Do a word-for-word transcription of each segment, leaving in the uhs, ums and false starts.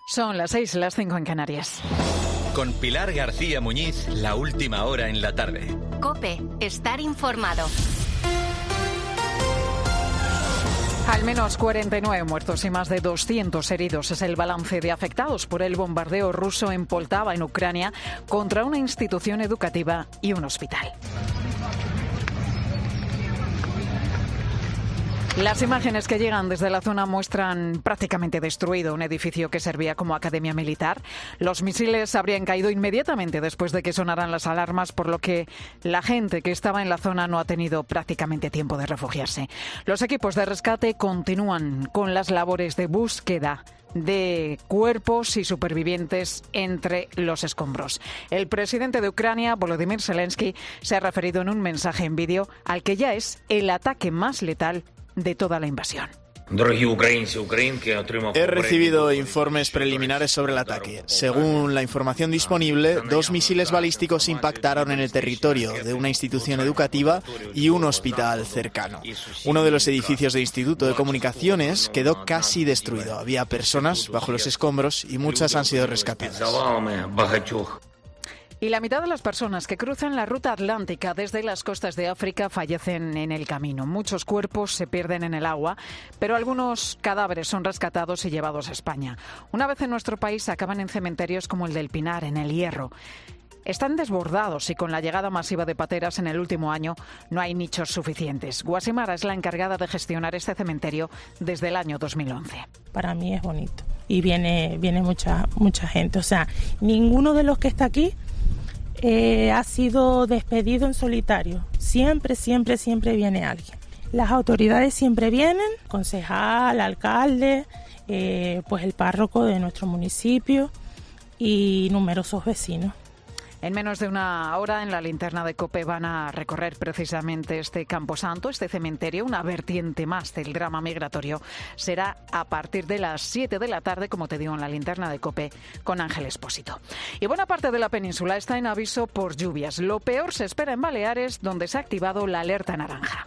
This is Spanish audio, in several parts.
Son las seis, las cinco en Canarias. Con Pilar García Muñiz, la última hora en la tarde. COPE, estar informado. Al menos cuarenta y nueve muertos y más de doscientos heridos es el balance de afectados por el bombardeo ruso en Poltava, en Ucrania, contra una institución educativa y un hospital. Las imágenes que llegan desde la zona muestran prácticamente destruido un edificio que servía como academia militar. Los misiles habrían caído inmediatamente después de que sonaran las alarmas, por lo que la gente que estaba en la zona no ha tenido prácticamente tiempo de refugiarse. Los equipos de rescate continúan con las labores de búsqueda de cuerpos y supervivientes entre los escombros. El presidente de Ucrania, Volodymyr Zelensky, se ha referido en un mensaje en vídeo al que ya es el ataque más letal de toda la invasión. He recibido informes preliminares sobre el ataque. Según la información disponible, dos misiles balísticos impactaron en el territorio de una institución educativa y un hospital cercano. Uno de los edificios del Instituto de Comunicaciones quedó casi destruido. Había personas bajo los escombros y muchas han sido rescatadas. Y la mitad de las personas que cruzan la ruta atlántica desde las costas de África fallecen en el camino. Muchos cuerpos se pierden en el agua, pero algunos cadáveres son rescatados y llevados a España. Una vez en nuestro país acaban en cementerios como el del Pinar, en El Hierro. Están desbordados y con la llegada masiva de pateras en el último año no hay nichos suficientes. Guasimara es la encargada de gestionar este cementerio desde el año dos mil once. Para mí es bonito y viene, viene mucha, mucha gente. O sea, ninguno de los que está aquí Eh, ha sido despedido en solitario. Siempre, siempre, siempre viene alguien. Las autoridades siempre vienen, concejal, alcalde, eh, pues el párroco de nuestro municipio y numerosos vecinos. En menos de una hora en la linterna de COPE van a recorrer precisamente este camposanto, este cementerio, una vertiente más del drama migratorio. Será a partir de las siete de la tarde, como te digo, en la linterna de COPE con Ángel Expósito. Y buena parte de la península está en aviso por lluvias. Lo peor se espera en Baleares, donde se ha activado la alerta naranja.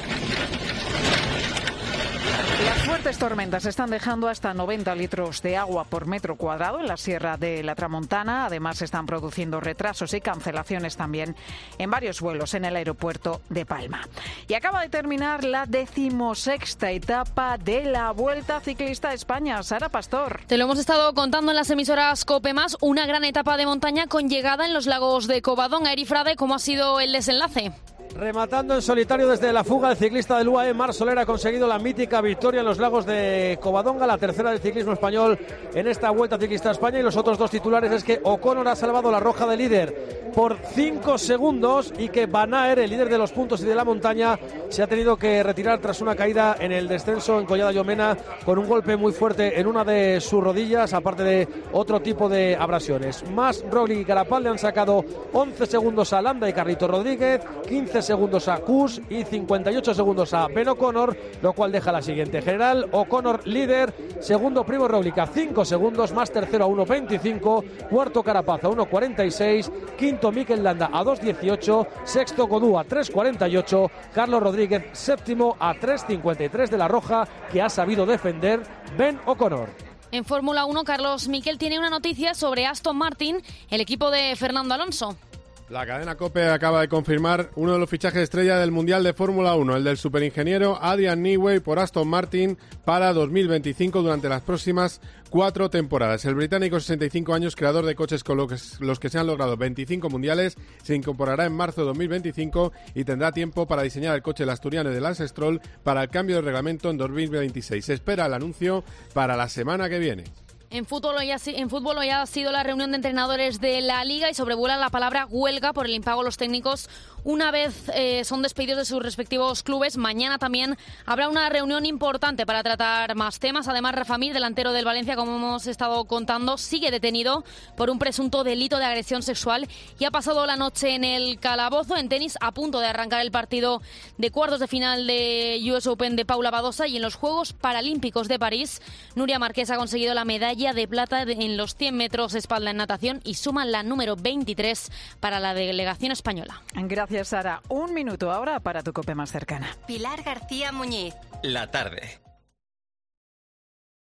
Las fuertes tormentas están dejando hasta noventa litros de agua por metro cuadrado en la Sierra de la Tramontana. Además, se están produciendo retrasos y cancelaciones también en varios vuelos en el aeropuerto de Palma. Y acaba de terminar la decimosexta etapa de la Vuelta Ciclista a España. Sara Pastor. Te lo hemos estado contando en las emisoras COPE más, una gran etapa de montaña con llegada en los lagos de Covadonga. Eri Frade, ¿cómo ha sido el desenlace? Rematando en solitario desde la fuga, el ciclista del U A E, Marc Soler, ha conseguido la mítica victoria en los lagos de Covadonga, la tercera del ciclismo español en esta Vuelta Ciclista a España. Y los otros dos titulares es que O'Connor ha salvado la roja de líder por cinco segundos y que Van Aert, el líder de los puntos y de la montaña, se ha tenido que retirar tras una caída en el descenso en Collada Llomena con un golpe muy fuerte en una de sus rodillas, aparte de otro tipo de abrasiones. Mas, Roglic y Carapaz le han sacado once segundos a Landa y Carlito Rodríguez, quince segundos a Kuss y cincuenta y ocho segundos a Ben O'Connor, lo cual deja la siguiente general: O'Connor líder, segundo Primo Roglic a cinco segundos, más tercero a uno veinticinco, cuarto Carapaz a uno cuarenta y seis, quinto Mikel Landa a dos dieciocho, sexto Godú a tres cuarenta y ocho, Carlos Rodríguez séptimo a tres cincuenta y tres de la roja, que ha sabido defender Ben O'Connor. En Fórmula uno, Carlos Miquel tiene una noticia sobre Aston Martin, el equipo de Fernando Alonso. La cadena COPE acaba de confirmar uno de los fichajes estrella del Mundial de Fórmula uno, el del superingeniero Adrian Newey por Aston Martin para dos mil veinticinco durante las próximas cuatro temporadas. El británico, sesenta y cinco años, creador de coches con los que se han logrado veinticinco mundiales, se incorporará en marzo de dos mil veinticinco y tendrá tiempo para diseñar el coche del asturiano de Lance Stroll para el cambio de reglamento en dos mil veintiséis. Se espera el anuncio para la semana que viene. En fútbol, hoy ha, en fútbol hoy ha sido la reunión de entrenadores de la Liga y sobrevuela la palabra huelga por el impago a los técnicos una vez eh, son despedidos de sus respectivos clubes. Mañana también habrá una reunión importante para tratar más temas. Además, Rafa Mir, delantero del Valencia, como hemos estado contando, sigue detenido por un presunto delito de agresión sexual y ha pasado la noche en el calabozo. En tenis, a punto de arrancar el partido de cuartos de final de U S Open de Paula Badosa. Y en los Juegos Paralímpicos de París, Nuria Marqués ha conseguido la medalla de plata en los cien metros espalda en natación y suma la número veintitrés para la delegación española. Gracias, Sara. Un minuto ahora para tu COPE más cercana. Pilar García Muñiz. La tarde.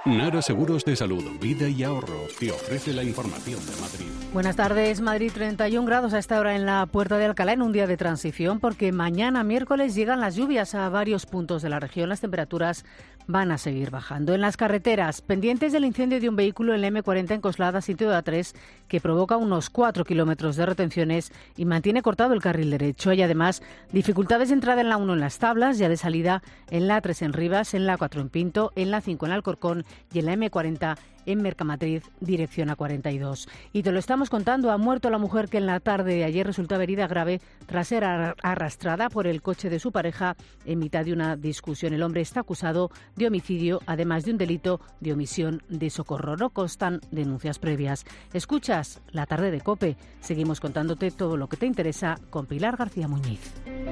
Nara Seguros de Salud, Vida y Ahorro te ofrece la información de Madrid. Buenas tardes. Madrid, treinta y un grados a esta hora en la Puerta de Alcalá, en un día de transición, porque mañana miércoles llegan las lluvias a varios puntos de la región. Las temperaturas van a seguir bajando. En las carreteras, pendientes del incendio de un vehículo en la eme cuarenta en Coslada, sitio de A tres, que provoca unos cuatro kilómetros de retenciones y mantiene cortado el carril derecho. Hay además dificultades de entrada en la uno en Las Tablas, ya de salida en la A tres en Rivas, en la cuatro en Pinto, en la cinco en Alcorcón y en la eme cuarenta en Mercamatriz, dirección A cuarenta y dos. Y te lo estamos contando, ha muerto la mujer que en la tarde de ayer resultaba herida grave tras ser arrastrada por el coche de su pareja en mitad de una discusión. El hombre está acusado de homicidio, además de un delito de omisión de socorro. No constan denuncias previas. Escuchas La Tarde de COPE. Seguimos contándote todo lo que te interesa con Pilar García Muñiz.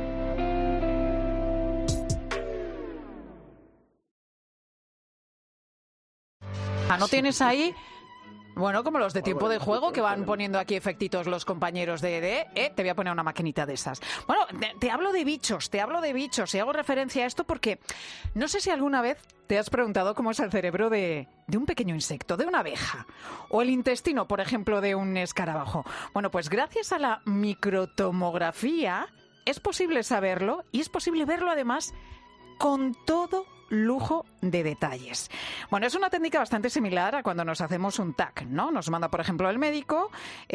¿No tienes ahí? Bueno, como los de tiempo de juego que van poniendo aquí efectitos los compañeros de... de eh, te voy a poner una maquinita de esas. Bueno, te, te hablo de bichos, te hablo de bichos y hago referencia a esto porque no sé si alguna vez te has preguntado cómo es el cerebro de, de un pequeño insecto, de una abeja, o el intestino, por ejemplo, de un escarabajo. Bueno, pues gracias a la microtomografía es posible saberlo y es posible verlo además con todo lujo de detalles. Bueno, es una técnica bastante similar a cuando nos hacemos un T A C, ¿no? Nos manda, por ejemplo, el médico,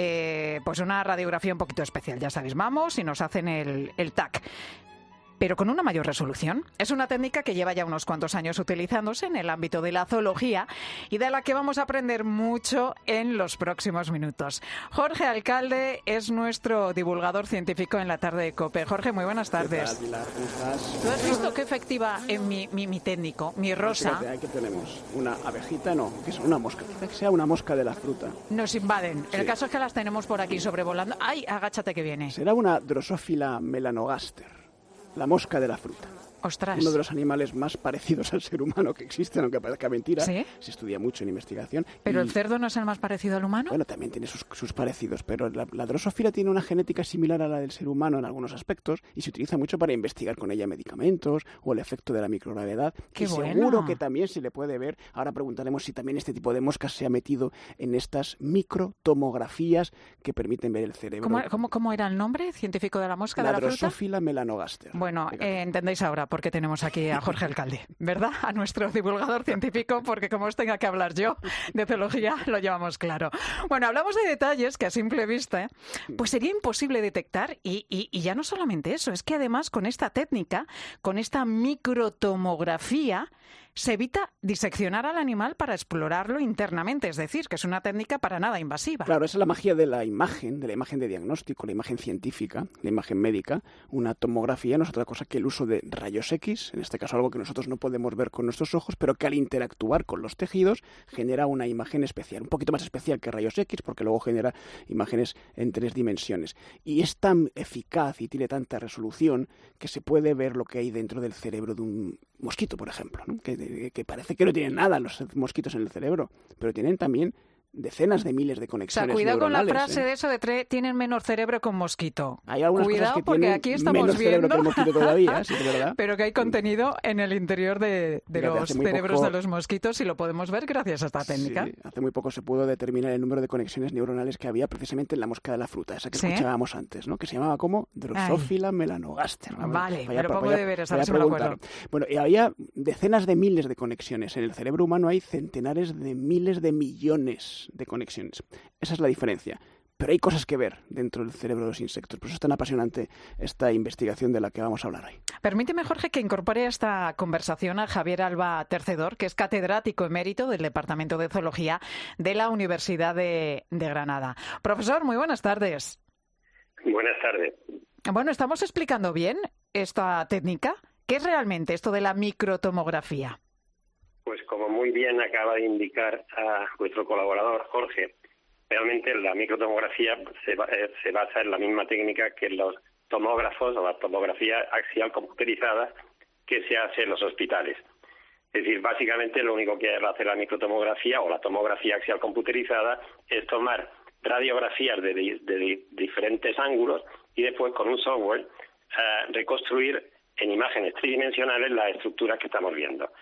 eh, pues una radiografía un poquito especial. Ya sabéis, vamos y nos hacen el, el T A C. Pero con una mayor resolución. Es una técnica que lleva ya unos cuantos años utilizándose en el ámbito de la zoología y de la que vamos a aprender mucho en los próximos minutos. Jorge Alcalde es nuestro divulgador científico en la tarde de COPE. Jorge, muy buenas tardes. ¿Qué tal, Pilar? ¿Cómo estás? ¿Tú has visto qué efectiva en mi, mi, mi técnico, mi rosa? Fíjate, aquí tenemos una abejita, no, que es una mosca. Que sea una mosca de la fruta. Nos invaden. Sí. El caso es que las tenemos por aquí sobrevolando. ¡Ay, agáchate que viene! Será una Drosophila melanogaster. La mosca de la fruta. Ostras. Uno de los animales más parecidos al ser humano que existen, aunque parezca mentira. ¿Sí? Se estudia mucho en investigación. ¿Pero y, el cerdo no es el más parecido al humano? Bueno, también tiene sus, sus parecidos, pero la, la Drosophila tiene una genética similar a la del ser humano en algunos aspectos y se utiliza mucho para investigar con ella medicamentos o el efecto de la microgravedad. ¡Qué y bueno! Seguro que también se le puede ver. Ahora preguntaremos si también este tipo de moscas se ha metido en estas microtomografías que permiten ver el cerebro. ¿Cómo, cómo, cómo era el nombre científico de la mosca la de la fruta? Drosophila melanogaster. Bueno, eh, entendéis ahora por qué tenemos aquí a Jorge Alcalde, ¿verdad? A nuestro divulgador científico, porque como os tenga que hablar yo de zoología, lo llevamos claro. Bueno, hablamos de detalles que a simple vista, ¿eh? pues sería imposible detectar y, y, y ya no solamente eso, es que además con esta técnica, con esta microtomografía, se evita diseccionar al animal para explorarlo internamente, es decir, que es una técnica para nada invasiva. Claro, esa es la magia de la imagen, de la imagen de diagnóstico, la imagen científica, la imagen médica. Una tomografía no es otra cosa que el uso de rayos X, en este caso algo que nosotros no podemos ver con nuestros ojos, pero que al interactuar con los tejidos genera una imagen especial, un poquito más especial que rayos X, porque luego genera imágenes en tres dimensiones. Y es tan eficaz y tiene tanta resolución que se puede ver lo que hay dentro del cerebro de un mosquito, por ejemplo, ¿no? que, que parece que no tienen nada los mosquitos en el cerebro, pero tienen también decenas de miles de conexiones neuronales. O sea, cuidado con la frase ¿eh? de eso de tre- tienen menos cerebro que un mosquito. Hay algunas cuidado cosas que porque tienen aquí estamos menos viendo cerebro que un mosquito todavía, sí, de verdad. Pero que hay contenido en el interior de, de Fíjate, los cerebros poco, de los mosquitos y lo podemos ver gracias a esta técnica. Sí, hace muy poco se pudo determinar el número de conexiones neuronales que había precisamente en la mosca de la fruta, esa que ¿Sí? escuchábamos antes, ¿no? Que se llamaba como Drosophila melanogaster. Vale, vaya, me lo pongo vaya, de ver, esa vaya vez me lo acuerdo. Bueno, y había decenas de miles de conexiones. En el cerebro humano hay centenares de miles de millones de conexiones. Esa es la diferencia. Pero hay cosas que ver dentro del cerebro de los insectos. Por eso es tan apasionante esta investigación de la que vamos a hablar hoy. Permíteme, Jorge, que incorpore a esta conversación a Javier Alba Tercedor, que es catedrático emérito del Departamento de Zoología de la Universidad de, de Granada. Profesor, muy buenas tardes. Buenas tardes. Bueno, ¿estamos explicando bien esta técnica? ¿Qué es realmente esto de la microtomografía? Pues como muy bien acaba de indicar a vuestro colaborador, Jorge, realmente la microtomografía se, eh, se basa en la misma técnica que los tomógrafos o la tomografía axial computerizada que se hace en los hospitales. Es decir, básicamente lo único que hace la microtomografía o la tomografía axial computerizada es tomar radiografías de, de, de diferentes ángulos y después con un software eh, reconstruir en imágenes tridimensionales las estructuras que estamos viendo.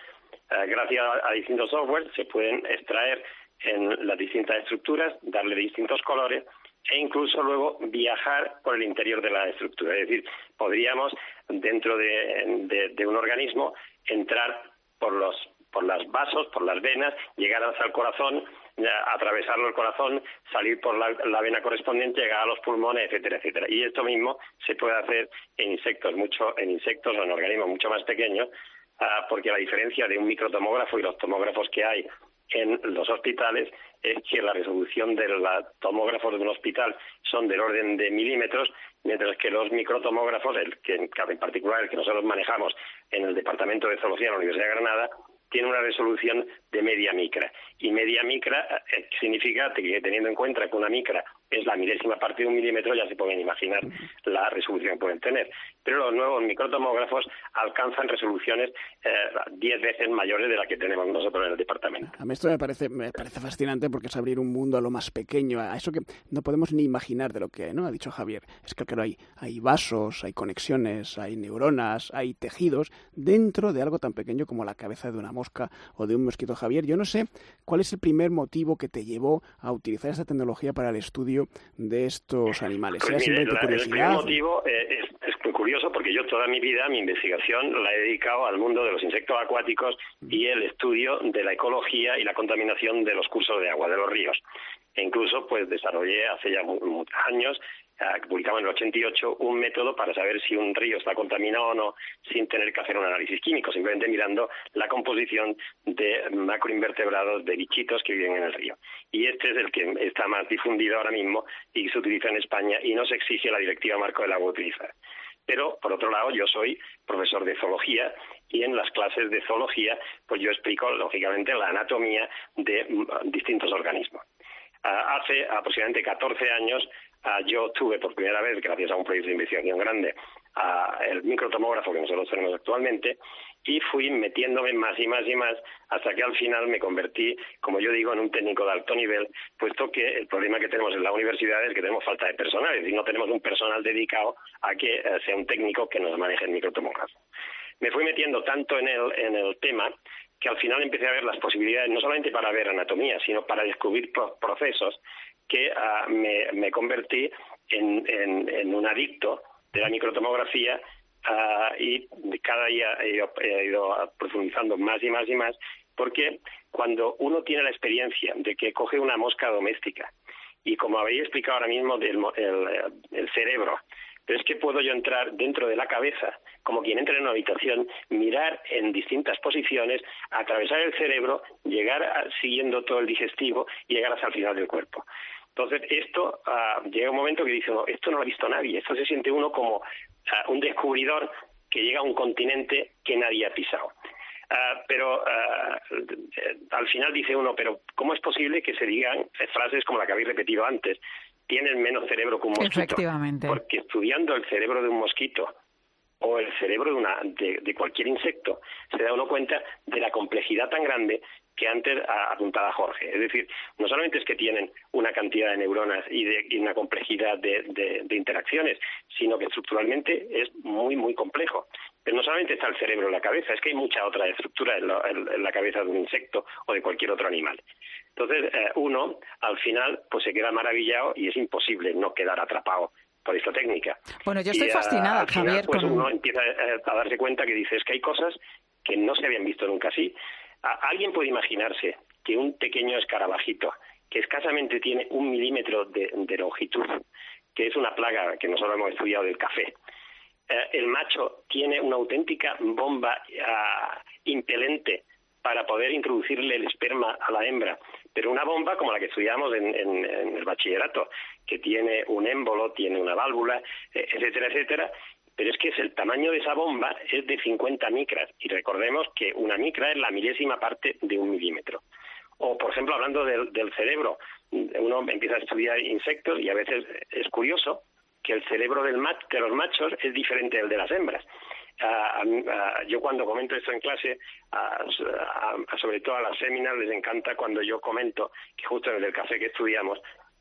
eh, gracias a, a distintos software se pueden extraer en las distintas estructuras, darle distintos colores e incluso luego viajar por el interior de la estructura. Es decir, podríamos dentro de, de, de un organismo entrar por los por los vasos, por las venas, llegar hasta el corazón, atravesarlo el corazón, salir por la, la vena correspondiente, llegar a los pulmones, etcétera, etcétera. Y esto mismo se puede hacer en insectos, mucho en insectos o en organismos mucho más pequeños, uh, porque la diferencia de un microtomógrafo y los tomógrafos que hay en los hospitales es que la resolución de los tomógrafos de un hospital son del orden de milímetros, mientras que los microtomógrafos, el que en particular el que nosotros manejamos en el Departamento de Zoología de la Universidad de Granada, tiene una resolución de media micra. Y media micra eh, significa que, teniendo en cuenta que una micra es la milésima parte de un milímetro, ya se pueden imaginar la resolución que pueden tener. Pero los nuevos microtomógrafos alcanzan resoluciones diez eh, veces mayores de la que tenemos nosotros en el departamento. A mí esto me parece me parece fascinante porque es abrir un mundo a lo más pequeño, a eso que no podemos ni imaginar de lo que no ha dicho Javier. Es que claro, hay, hay vasos, hay conexiones, hay neuronas, hay tejidos dentro de algo tan pequeño como la cabeza de una mosca o de un mosquito. Javier, yo no sé cuál es el primer motivo que te llevó a utilizar esta tecnología para el estudio de estos animales. Pues mire, la, el primer motivo eh, es, es muy curioso porque yo toda mi vida, mi investigación la he dedicado al mundo de los insectos acuáticos y el estudio de la ecología y la contaminación de los cursos de agua, de los ríos. E incluso pues desarrollé hace ya muchos años, eh, publicamos en el ochenta y ocho, un método para saber si un río está contaminado o no sin tener que hacer un análisis químico, simplemente mirando la composición de macroinvertebrados, de bichitos que viven en el río. Y este es el que está más difundido ahora mismo y se utiliza en España y no se exige la Directiva Marco del Agua utilizar. Pero, por otro lado, yo soy profesor de zoología y en las clases de zoología pues yo explico, lógicamente, la anatomía de uh, distintos organismos. Uh, hace aproximadamente catorce años uh, yo tuve por primera vez, gracias a un proyecto de investigación grande, uh, el microtomógrafo que nosotros tenemos actualmente, y fui metiéndome más y más y más hasta que al final me convertí, como yo digo, en un técnico de alto nivel, puesto que el problema que tenemos en la universidad es que tenemos falta de personal, es decir, no tenemos un personal dedicado a que uh, sea un técnico que nos maneje el microtomógrafo. Me fui metiendo tanto en el, en el tema que al final empecé a ver las posibilidades, no solamente para ver anatomía, sino para descubrir pro- procesos que uh, me, me convertí en, en, en un adicto de la microtomografía uh, y cada día he ido, he ido profundizando más y más y más, porque cuando uno tiene la experiencia de que coge una mosca doméstica y como habéis explicado ahora mismo del el, el cerebro, pero es que puedo yo entrar dentro de la cabeza, como quien entra en una habitación, mirar en distintas posiciones, atravesar el cerebro, llegar a, siguiendo todo el digestivo y llegar hasta el final del cuerpo. Entonces, esto uh, llega un momento que dice, no, esto no lo ha visto nadie, esto se siente uno como uh, un descubridor que llega a un continente que nadie ha pisado. Uh, pero uh, al final dice uno, pero ¿cómo es posible que se digan frases como la que habéis repetido antes? Tienen menos cerebro que un mosquito. Efectivamente. Porque estudiando el cerebro de un mosquito o el cerebro de, una, de, de cualquier insecto, se da uno cuenta de la complejidad tan grande que antes apuntaba Jorge. Es decir, no solamente es que tienen una cantidad de neuronas y, de, y una complejidad de, de, de interacciones, sino que estructuralmente es muy, muy complejo. Pero no solamente está el cerebro en la cabeza, es que hay mucha otra estructura en la, en la cabeza de un insecto o de cualquier otro animal. Entonces, eh, uno, al final, pues se queda maravillado y es imposible no quedar atrapado por esta técnica. Bueno, yo estoy y, fascinada, al final, Javier. Pues con... uno empieza a darse cuenta que dices que hay cosas que no se habían visto nunca así. A, alguien puede imaginarse que un pequeño escarabajito, que escasamente tiene un milímetro de, de longitud, que es una plaga que nosotros hemos estudiado del café, eh, el macho tiene una auténtica bomba uh, impelente para poder introducirle el esperma a la hembra, pero una bomba como la que estudiamos en, en, en el bachillerato, que tiene un émbolo, tiene una válvula, etcétera, etcétera, pero es que es el tamaño de esa bomba es de cincuenta micras, y recordemos que una micra es la milésima parte de un milímetro. O, por ejemplo, hablando del, del cerebro, uno empieza a estudiar insectos y a veces es curioso que el cerebro del mach, de los machos es diferente del de las hembras. Uh, uh, yo cuando comento esto en clase, uh, uh, sobre todo a las seminars les encanta cuando yo comento que justo en el café que estudiamos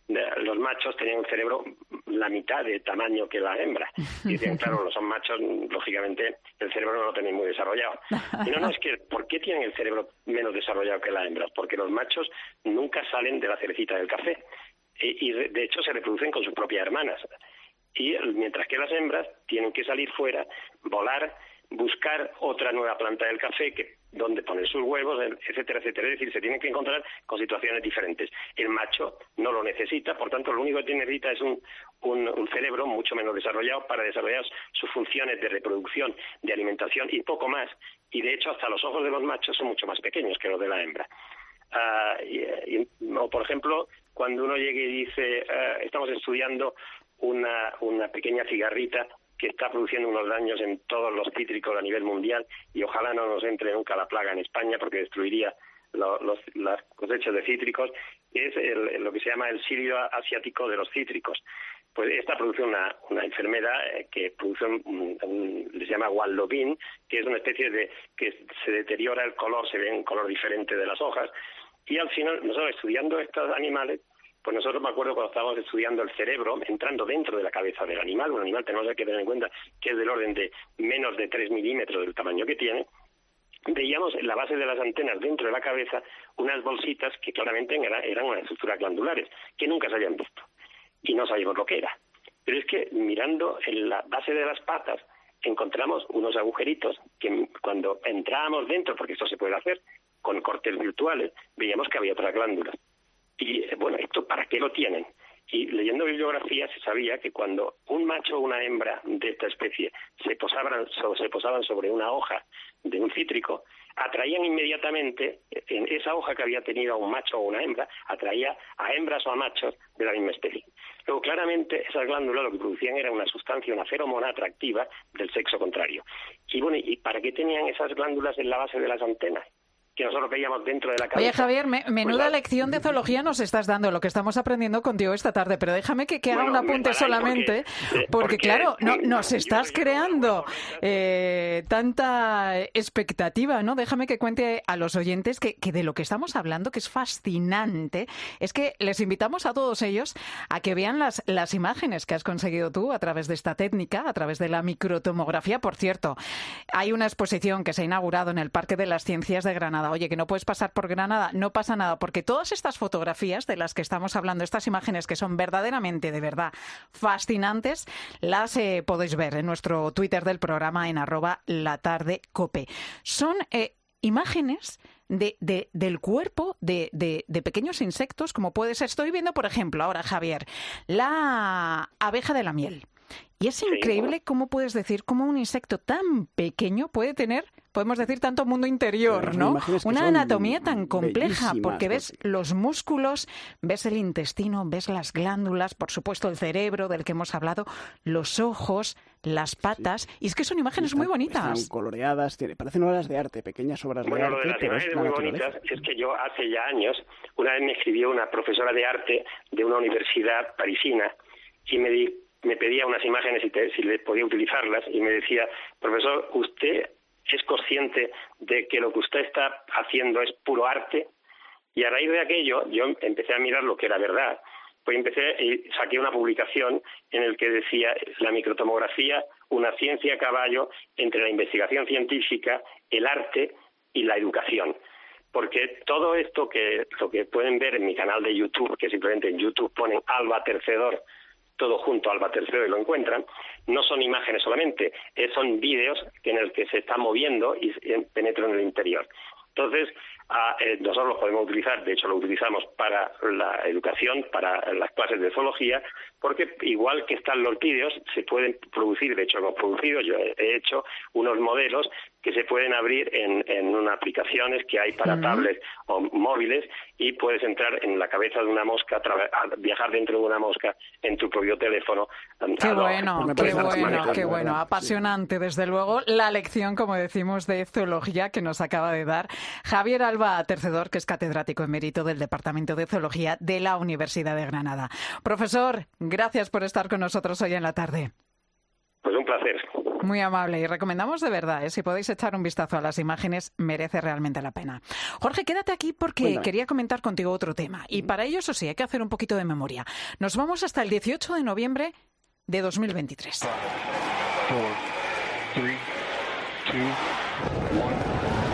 los machos tenían un cerebro la mitad de tamaño que la hembra. Y decían, claro, los son machos, lógicamente el cerebro no lo tienen muy desarrollado. Y no, no, es que, ¿por qué tienen el cerebro menos desarrollado que la hembra? Porque los machos nunca salen de la cerecita del café. Y, y de hecho se reproducen con sus propias hermanas. Y mientras que las hembras tienen que salir fuera, volar, buscar otra nueva planta del café que donde poner sus huevos, etcétera, etcétera. Es decir, se tienen que encontrar con situaciones diferentes. El macho no lo necesita, por tanto, lo único que necesita es un, un, un cerebro mucho menos desarrollado para desarrollar sus funciones de reproducción, de alimentación y poco más. Y de hecho, hasta los ojos de los machos son mucho más pequeños que los de la hembra. Uh, y, y, o, por ejemplo, cuando uno llegue y dice, uh, estamos estudiando una, una pequeña cigarrita que está produciendo unos daños en todos los cítricos a nivel mundial y ojalá no nos entre nunca la plaga en España porque destruiría lo, los, las cosechas de cítricos, es el, lo que se llama el sirio asiático de los cítricos. Pues esta produce una, una enfermedad que produce un, un, se llama Waldobin, que es una especie de que se deteriora el color, se ve un color diferente de las hojas y al final nosotros estudiando estos animales, pues nosotros me acuerdo cuando estábamos estudiando el cerebro, entrando dentro de la cabeza del animal, un animal tenemos que tener en cuenta que es del orden de menos de tres milímetros del tamaño que tiene, veíamos en la base de las antenas dentro de la cabeza unas bolsitas que claramente eran, eran unas estructuras glandulares, que nunca se habían visto, y no sabíamos lo que era. Pero es que mirando en la base de las patas encontramos unos agujeritos que cuando entrábamos dentro, porque esto se puede hacer con cortes virtuales, veíamos que había otras glándulas. Y bueno, ¿esto para qué lo tienen? Y leyendo bibliografía se sabía que cuando un macho o una hembra de esta especie se posaban, se posaban sobre una hoja de un cítrico, atraían inmediatamente, en esa hoja que había tenido a un macho o una hembra, atraía a hembras o a machos de la misma especie. Luego, claramente, esas glándulas lo que producían era una sustancia, una feromona atractiva del sexo contrario. Y bueno, ¿y para qué tenían esas glándulas en la base de las antenas? Que nosotros veíamos dentro de la cabeza. Oye, Javier, me, menuda pues la... lección de zoología nos estás dando, lo que estamos aprendiendo contigo esta tarde, pero déjame que, que haga bueno, un apunte solamente, porque, porque, porque claro, no, nos estás creando eh, tanta expectativa, ¿no? Déjame que cuente a los oyentes que, que de lo que estamos hablando, que es fascinante, es que les invitamos a todos ellos a que vean las, las imágenes que has conseguido tú a través de esta técnica, a través de la microtomografía. Por cierto, hay una exposición que se ha inaugurado en el Parque de las Ciencias de Granada. Oye, que no puedes pasar por Granada, no pasa nada, porque todas estas fotografías de las que estamos hablando, estas imágenes que son verdaderamente, de verdad, fascinantes, las eh, podéis ver en nuestro Twitter del programa en arroba latardecope. Son eh, imágenes de, de, del cuerpo de, de, de pequeños insectos, como puede ser, estoy viendo, por ejemplo, ahora, Javier, la abeja de la miel. Y es increíble cómo puedes decir cómo un insecto tan pequeño puede tener, podemos decir, tanto mundo interior, ¿no? Una anatomía tan compleja, porque ves los músculos, ves el intestino, ves las glándulas, por supuesto el cerebro del que hemos hablado, los ojos, las patas, sí. Y es que son imágenes están, muy bonitas. Están coloreadas, parecen obras de arte, pequeñas obras bueno, de arte. Bueno, lo de las imágenes muy bonitas es que yo hace ya años, una vez me escribió una profesora de arte de una universidad parisina y me dijo, me pedía unas imágenes y te, si le podía utilizarlas y me decía, profesor, ¿usted es consciente de que lo que usted está haciendo es puro arte? Y a raíz de aquello yo empecé a mirar lo que era verdad. Pues empecé y saqué una publicación en la que decía la microtomografía, una ciencia a caballo entre la investigación científica, el arte y la educación. Porque todo esto que lo que pueden ver en mi canal de YouTube, que simplemente en YouTube ponen Alba Tercedor, todo junto Alba Tercero y lo encuentran, no son imágenes solamente, son vídeos en el que se está moviendo y penetran en el interior. Entonces, a, eh, nosotros lo podemos utilizar, de hecho lo utilizamos para la educación, para las clases de zoología, porque igual que están los vídeos, se pueden producir, de hecho hemos producido, yo he hecho unos modelos que se pueden abrir en, en unas aplicaciones que hay para uh-huh. tablets o móviles y puedes entrar en la cabeza de una mosca, tra- viajar dentro de una mosca en tu propio teléfono. Qué bueno, qué bueno, qué bueno, apasionante desde luego la lección, como decimos, de zoología que nos acaba de dar Javier Alba Tercedor, que es catedrático emérito del Departamento de Zoología de la Universidad de Granada. Profesor, gracias por estar con nosotros hoy en la tarde. Pues un placer. Muy amable y recomendamos de verdad, ¿eh? Si podéis echar un vistazo a las imágenes, merece realmente la pena. Jorge, quédate aquí porque Cuéntame. quería comentar contigo otro tema y para ello, eso sí, hay que hacer un poquito de memoria. Nos vamos hasta el dieciocho de noviembre de dos mil veintitrés. Five, four, three, two, one.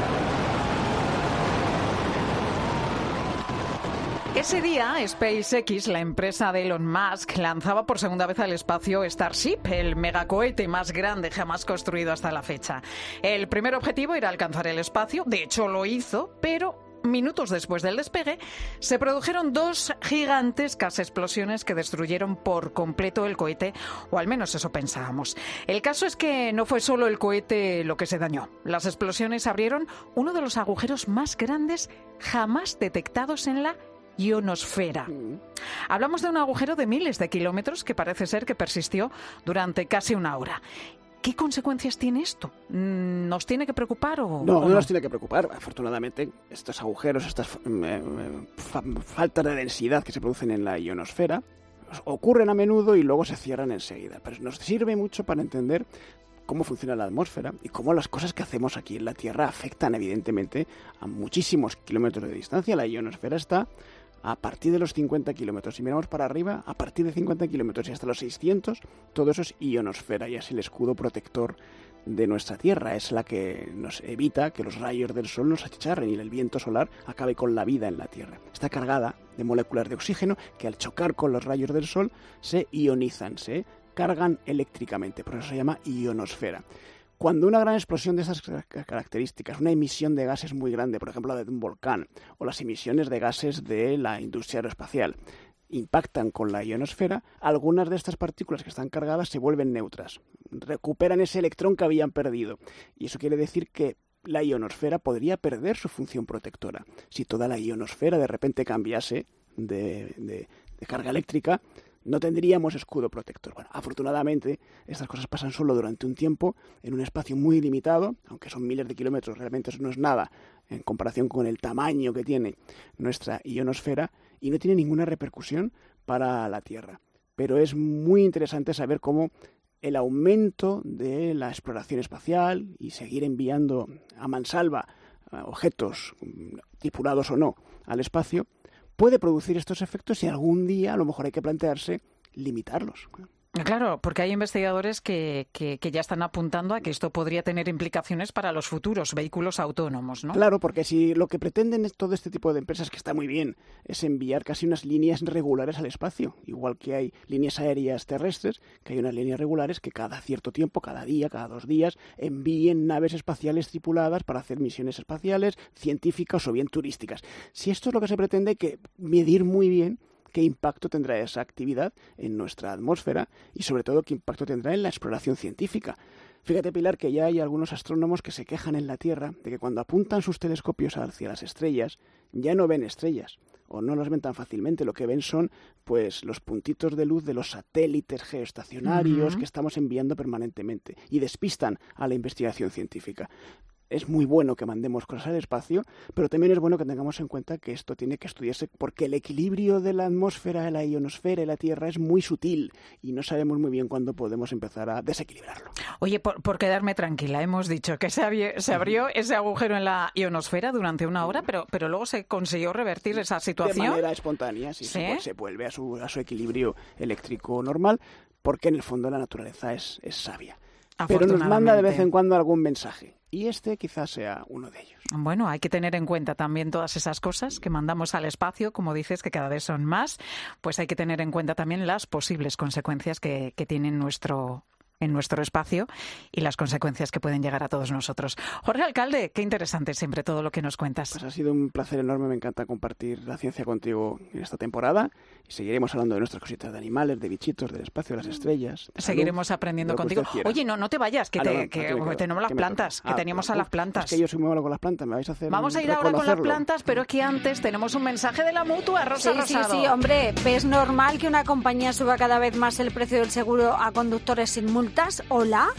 Ese día, SpaceX, la empresa de Elon Musk, lanzaba por segunda vez al espacio Starship, el megacohete más grande jamás construido hasta la fecha. El primer objetivo era alcanzar el espacio, de hecho lo hizo, pero minutos después del despegue se produjeron dos gigantescas explosiones que destruyeron por completo el cohete, o al menos eso pensábamos. El caso es que no fue solo el cohete lo que se dañó. Las explosiones abrieron uno de los agujeros más grandes jamás detectados en la ionosfera. Hablamos de un agujero de miles de kilómetros que parece ser que persistió durante casi una hora. ¿Qué consecuencias tiene esto? ¿Nos tiene que preocupar o no? o no nos tiene que preocupar. Afortunadamente, estos agujeros, estas eh, fa faltas de densidad que se producen en la ionosfera ocurren a menudo y luego se cierran enseguida. Pero nos sirve mucho para entender cómo funciona la atmósfera y cómo las cosas que hacemos aquí en la Tierra afectan evidentemente a muchísimos kilómetros de distancia. La ionosfera está a partir de los cincuenta kilómetros. Si miramos para arriba, a partir de cincuenta kilómetros y hasta los seiscientos, todo eso es ionosfera y es el escudo protector de nuestra Tierra. Es la que nos evita que los rayos del Sol nos achicharren y el viento solar acabe con la vida en la Tierra. Está cargada de moléculas de oxígeno que al chocar con los rayos del Sol se ionizan, se cargan eléctricamente, por eso se llama ionosfera. Cuando una gran explosión de esas características, una emisión de gases muy grande, por ejemplo la de un volcán, o las emisiones de gases de la industria aeroespacial, impactan con la ionosfera, algunas de estas partículas que están cargadas se vuelven neutras, recuperan ese electrón que habían perdido. Y eso quiere decir que la ionosfera podría perder su función protectora. Si toda la ionosfera de repente cambiase de, de, de carga eléctrica, no tendríamos escudo protector. Bueno, afortunadamente, estas cosas pasan solo durante un tiempo, en un espacio muy limitado, aunque son miles de kilómetros, realmente eso no es nada en comparación con el tamaño que tiene nuestra ionosfera, y no tiene ninguna repercusión para la Tierra. Pero es muy interesante saber cómo el aumento de la exploración espacial y seguir enviando a mansalva objetos, tripulados o no, al espacio, puede producir estos efectos y algún día a lo mejor hay que plantearse limitarlos. Claro, porque hay investigadores que, que, que ya están apuntando a que esto podría tener implicaciones para los futuros vehículos autónomos, ¿no? Claro, porque si lo que pretenden todo este tipo de empresas, que está muy bien, es enviar casi unas líneas regulares al espacio, igual que hay líneas aéreas terrestres, que hay unas líneas regulares que cada cierto tiempo, cada día, cada dos días, envíen naves espaciales tripuladas para hacer misiones espaciales, científicas o bien turísticas. Si esto es lo que se pretende, hay que medir muy bien qué impacto tendrá esa actividad en nuestra atmósfera y sobre todo qué impacto tendrá en la exploración científica. Fíjate, Pilar, que ya hay algunos astrónomos que se quejan en la Tierra de que cuando apuntan sus telescopios hacia las estrellas ya no ven estrellas o no las ven tan fácilmente. Lo que ven son pues los puntitos de luz de los satélites geoestacionarios uh-huh. que estamos enviando permanentemente y despistan a la investigación científica. Es muy bueno que mandemos cosas al espacio, pero también es bueno que tengamos en cuenta que esto tiene que estudiarse porque el equilibrio de la atmósfera, de la ionosfera y la Tierra es muy sutil y no sabemos muy bien cuándo podemos empezar a desequilibrarlo. Oye, por, por quedarme tranquila, hemos dicho que se, abrió, se abrió ese agujero en la ionosfera durante una hora, pero, pero luego se consiguió revertir esa situación. De manera espontánea, sí, ¿Sí? Se, se vuelve a su, a su equilibrio eléctrico normal, porque en el fondo la naturaleza es, es sabia. Pero nos manda de vez en cuando algún mensaje. Y este quizás sea uno de ellos. Bueno, hay que tener en cuenta también todas esas cosas que mandamos al espacio, como dices, que cada vez son más. Pues hay que tener en cuenta también las posibles consecuencias que, que tienen nuestro... en nuestro espacio y las consecuencias que pueden llegar a todos nosotros. Jorge Alcalde, qué interesante siempre todo lo que nos cuentas. Pues ha sido un placer enorme, me encanta compartir la ciencia contigo en esta temporada y seguiremos hablando de nuestras cositas de animales, de bichitos, del espacio, de las estrellas. De seguiremos salud, aprendiendo contigo. Oye, no, no te vayas, que, ah, te, no, no, que, que, que tenemos las plantas, que ah, teníamos pues, a las plantas. Es que yo soy muy malo con las plantas, me vais a hacer Vamos a ir ahora con las plantas, pero es que antes tenemos un mensaje de la Mutua, Rosa sí, Rosado. Sí, sí, hombre, ¿es normal que una compañía suba cada vez más el precio del seguro a conductores sin multas? ¿Hola?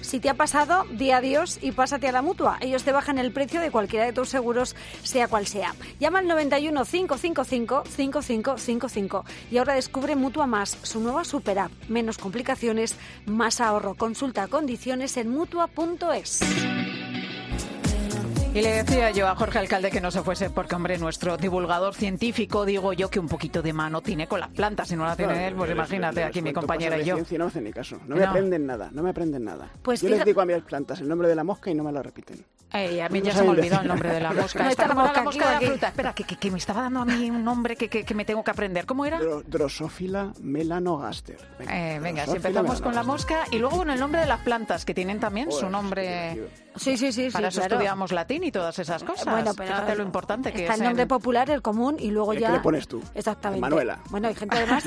Si te ha pasado, di adiós y pásate a la Mutua. Ellos te bajan el precio de cualquiera de tus seguros, sea cual sea. Llama al noventa y uno, cinco cinco cinco, cinco cinco cinco cinco y ahora descubre Mutua Más, su nueva super app. Menos complicaciones, más ahorro. Consulta condiciones en mutua punto es. Y le decía yo a Jorge Alcalde que no se fuese porque, hombre, nuestro divulgador científico, digo yo, que un poquito de mano tiene con las plantas. Si no la tiene Claro, él, pues les- imagínate, les aquí mi cuento compañera cosas y de yo. ciencia y no me hacen ni caso. No, No. me aprenden nada, no me aprenden nada. Pues Yo fija- les digo a mis plantas el nombre de la mosca y no me lo repiten. Ey, a mí No ya se me saben olvidó el decir. nombre de la mosca. No Esta, está la ¿cómo era mosca la mosca de aquí, la aquí. fruta? Espera, que, que, que me estaba dando a mí un nombre que, que, que me tengo que aprender. ¿Cómo era? Dro- Drosófila melanogaster. Eh, venga, si Drosófila empezamos con la melanogaster. mosca y luego con el nombre de las plantas, que tienen también su Joder, nombre. Sí, sí, sí, sí, Para eso claro. estudiamos latín y todas esas cosas. Bueno, pero Fíjate lo importante que está es. el nombre en- popular, el común, y luego ¿Qué ya... le pones tú? Exactamente. Manuela. Bueno, hay gente además...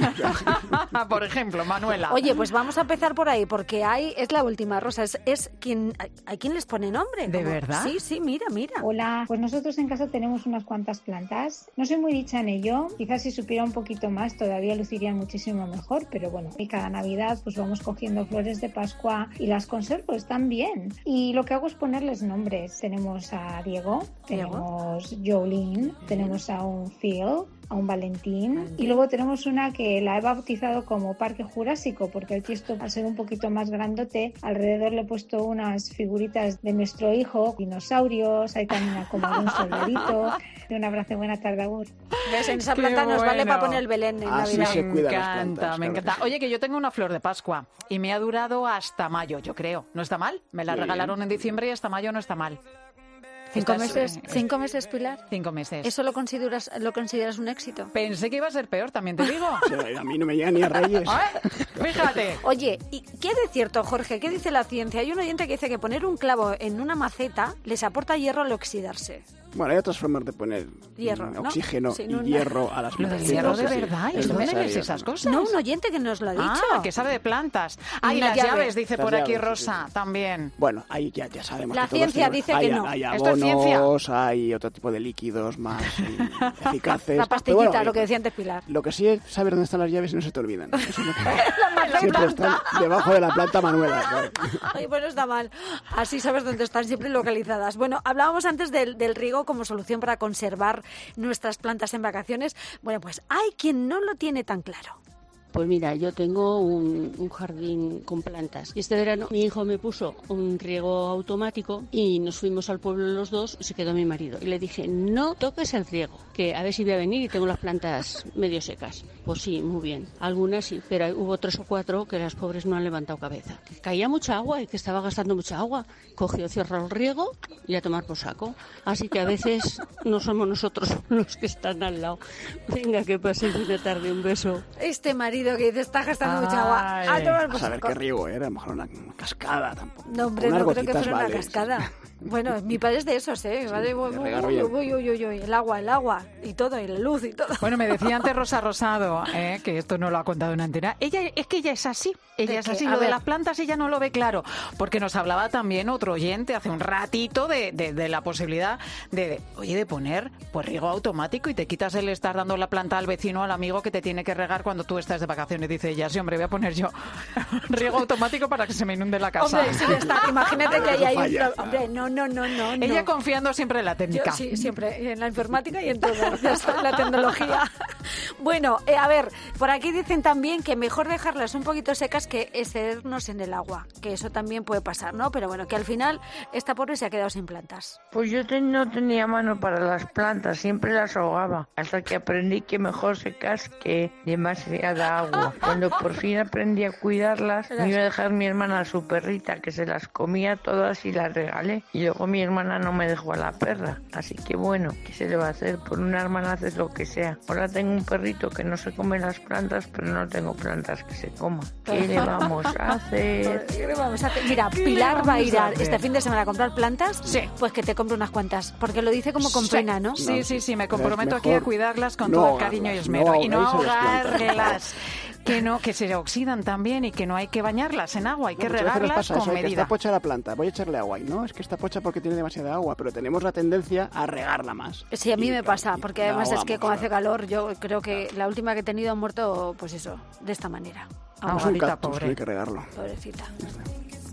Por ejemplo, Manuela. Oye, pues vamos a empezar por ahí, porque hay es la última, Rosa, es, es quien... Hay, hay quien les pone nombre. ¿De como- verdad? Sí, sí, mira, mira. Hola, pues nosotros en casa tenemos unas cuantas plantas. No soy muy dicha en ello, quizás si supiera un poquito más todavía lucirían muchísimo mejor, pero bueno, y cada Navidad pues vamos cogiendo flores de Pascua y las conservo, están bien. Y lo que hago es ponerles nombres. Tenemos a Diego, tenemos Jolene, tenemos a un Phil, a un Valentín, y luego tenemos una que la he bautizado como Parque Jurásico porque el tiesto, al ser un poquito más grandote, alrededor le he puesto unas figuritas de nuestro hijo, dinosaurios, hay también como un soldadito. Un abrazo, buena tarde, Agur. ¿Ves? En esa Qué planta nos vale bueno. para poner el Belén en Así Navidad. se Me cuida las encanta, plantas, me claro. encanta. Oye, que yo tengo una flor de Pascua y me ha durado hasta mayo, yo creo. ¿No está mal? Me la Muy regalaron en diciembre y hasta mayo no está mal. ¿Cinco Esta es, meses, eh, ¿Cinco meses, Pilar? Cinco meses. ¿Eso lo consideras, lo consideras un éxito? Pensé que iba a ser peor, también te digo. O sea, a mí no me llega ni a Reyes. ¿Eh? Fíjate. Oye, ¿y qué de cierto, Jorge? ¿Qué dice la ciencia? Hay un oyente que dice que poner un clavo en una maceta les aporta hierro al oxidarse. Bueno, hay otras formas de poner Hierro, mm, ¿no? oxígeno Sí, y no, no. hierro a las Lo del plantas. hierro de Sí, verdad. ¿Y es dónde necesario. ves esas cosas? No, un oyente que nos lo ha dicho. Ah, que sabe de plantas. Ah, y Y las las llaves, llaves. dice Las por aquí llaves, Rosa, también. Bueno, ahí ya, ya sabemos La que todos ciencia tenemos- dice hay, que no. Hay Esto es ciencia. abonos, hay otro tipo de líquidos más eh, eficaces. La Pero pastillita, bueno, lo que decía antes Pilar. Lo que sí es saber dónde están las llaves y no se te olvidan. Eso es lo que maceta. siempre están debajo de la planta Manuela. claro. Ay, bueno, está mal. Así sabes dónde están siempre localizadas. Bueno, hablábamos antes del, del riego como solución para conservar nuestras plantas en vacaciones. Bueno, pues hay quien no lo tiene tan claro. Pues mira, yo tengo un, un jardín con plantas y este verano mi hijo me puso un riego automático y nos fuimos al pueblo los dos y se quedó mi marido. Y le dije, no toques el riego, que a ver si voy a venir y tengo las plantas medio secas. Pues sí, muy bien. Algunas sí, pero hubo tres o cuatro que las pobres no han levantado cabeza. Caía mucha agua y que estaba gastando mucha agua. Cogió, cerró el riego y a tomar por saco. Así que a veces no somos nosotros los que están al lado. Venga, que paséis una tarde, un beso. Este marido que dice, está gastando mucha agua. Ay. A tomar por A saber saco. qué riego era, a lo mejor una, una cascada tampoco. No, hombre, Unas no creo que gotitas fuera una vale. cascada. Bueno, mi padre es de esos, ¿eh? Mi padre, uy, de regar uy, bien. uy, uy, uy, uy, el agua, el agua, y todo, y la luz, y todo. Bueno, me decía antes Rosa Rosado, eh, que esto no lo ha contado en antena. Ella es que ella es así, ella ¿De es qué? así. A Lo de ver. las plantas ella no lo ve claro, porque nos hablaba también otro oyente hace un ratito de, de, de la posibilidad de, de, oye, de poner pues riego automático y te quitas el estar dando la planta al vecino, al amigo que te tiene que regar cuando tú estás de vacaciones. Dice ella, sí, hombre, voy a poner yo riego automático para que se me inunde la casa. Hombre, sí, está. Imagínate que ahí hay un... falla. pro- Hombre, no, no, no, no. no. Ella confiando siempre en la Yo, técnica. sí, siempre, en la informática y en todo, ya está, en la tecnología. Bueno, eh, a ver, por aquí dicen también que mejor dejarlas un poquito secas que excedernos en el agua, que eso también puede pasar, ¿no? Pero bueno, que al final esta pobre se ha quedado sin plantas. Pues yo te- no tenía mano para las plantas, siempre las ahogaba, hasta que aprendí que mejor secas que demasiada agua. Cuando por fin aprendí a cuidarlas, me iba a dejar mi hermana a su perrita, que se las comía todas y las regalé. Y luego mi hermana no me dejó a la perra, así que bueno, ¿qué se le va a hacer? Por una hermana haces lo que sea. Ahora tengo un perrito que no se come las plantas, pero no tengo plantas que se coman. ¿Qué le vamos a hacer? ¿Qué le vamos a hacer? Mira, ¿Qué le Pilar va a vamos ir a a hacer? este fin de semana a comprar plantas, Sí. pues que te compre unas cuantas, porque lo dice como con Sí. pena, ¿no? Sí, sí, sí, me comprometo Pero es aquí a mejor cuidarlas con no todo el ahogarlas, cariño y no esmero. y no ahogáis a las plantas, por ahogarlas. Que no, que se oxidan también y que no hay que bañarlas en agua, hay que No, muchas veces les regarlas pasa con eso, que medida. está pocha la planta, voy a echarle agua. Y no, es que está pocha porque tiene demasiada agua, pero tenemos la tendencia a regarla más. Sí, a mí Y, me claro, pasa, y porque la además es que ahogamos, como hace claro. calor, yo creo que la última que he tenido ha muerto, pues eso, de esta manera. Es un Ahogadita, cactus, pobre. hay que regarlo. Pobrecita.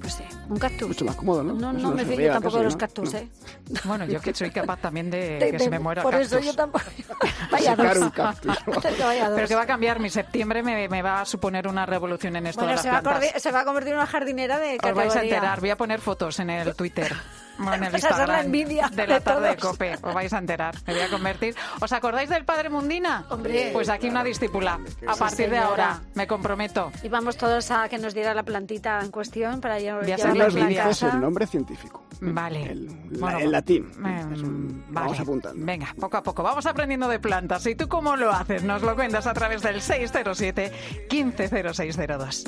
Pues sí, un cactus. Mucho más cómodo, ¿no? No, Eso no no me se fío riega tampoco casi, de los ¿no? cactus, No. ¿eh? Bueno, yo que soy capaz también de, De- que de- se me muera por cactus. eso yo tampoco. Vaya Secar dos. un cactus. Vaya dos. Pero que va a cambiar, mi septiembre me, me va a suponer una revolución en esto Bueno, de las se va, a plantas. convertir, se va a convertir en una jardinera de Os categoría. vais a enterar, voy a poner fotos en el Twitter. Bueno, en el Vas a ser la Instagram envidia de la de tarde de todos. Cope. Os vais a enterar. Me voy a convertir. ¿Os acordáis del padre Mundina? Hombre. Pues aquí una discípula. A Sí, partir de señora. ahora, me comprometo. Y vamos todos a que nos diera la plantita en cuestión para lle- Voy a llevarla ser a los la vídeos. Es el casa. nombre científico. Vale. El, Bueno, la- el latín. eh, Es un- vale. Vamos apuntando. Venga, poco a poco. Vamos aprendiendo de plantas. ¿Y tú cómo lo haces? Nos lo cuentas a través del seis cero siete, uno cinco cero seis cero dos.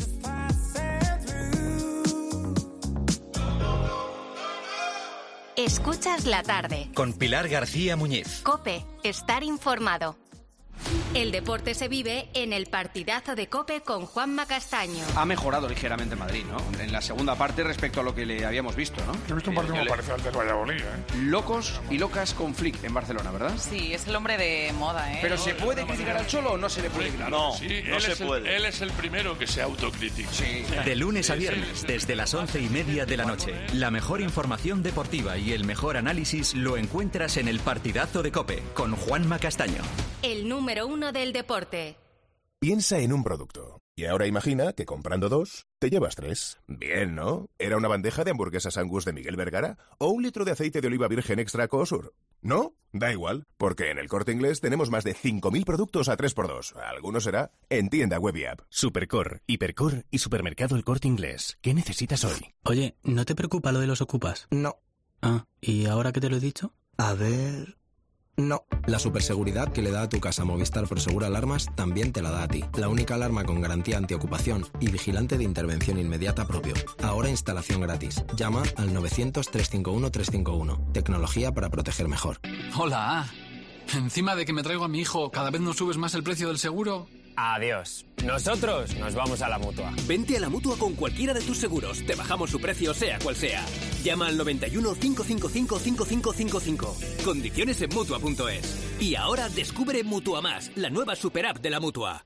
Escuchas la tarde. Con Pilar García Muñiz. Cope, estar informado. El deporte se vive en el partidazo de Cope con Juanma Castaño. Ha mejorado ligeramente Madrid, ¿no? En la segunda parte respecto a lo que le habíamos visto, ¿no? Yo he visto un partido muy parecido al del Valladolid, ¿eh? Locos y locas con Flick en Barcelona, ¿verdad? Sí, es el hombre de moda, ¿eh? Pero ¿se puede criticar al Cholo o no se le puede criticar? No, sí, él es el- él es el primero que se autocritica. Sí. De lunes a viernes, desde las once y media de la noche. La mejor información deportiva y el mejor análisis lo encuentras en el partidazo de Cope con Juanma Castaño. El número uno del deporte. Piensa en un producto. Y ahora imagina que comprando dos, te llevas tres. Bien, ¿no? ¿Era una bandeja de hamburguesas Angus de Miguel Vergara o un litro de aceite de oliva virgen extra Coosur? ¿No? Da igual, porque en el Corte Inglés tenemos más de cinco mil productos a tres por dos. Alguno será en tienda web y app. Supercor, Hipercor y Supermercado El Corte Inglés. ¿Qué necesitas hoy? Oye, ¿no te preocupa lo de los ocupas? No. Ah, ¿y ahora que te lo he dicho? A ver... No. La superseguridad que le da a tu casa Movistar Prosegur Alarmas también te la da a ti. La única alarma con garantía antiocupación y vigilante de intervención inmediata propio. Ahora instalación gratis. Llama al novecientos, trescientos cincuenta y uno, trescientos cincuenta y uno. Tecnología para proteger mejor. Hola. Encima de que me traigo a mi hijo, ¿cada vez nos subes más el precio del seguro? Adiós. Nosotros nos vamos a la Mutua. Vente a la Mutua con cualquiera de tus seguros. Te bajamos su precio sea cual sea. Llama al noventa y uno, cinco cinco cinco, cinco cinco cinco cinco. Condiciones en Mutua punto es. Y ahora descubre Mutua Más, la nueva super app de la Mutua.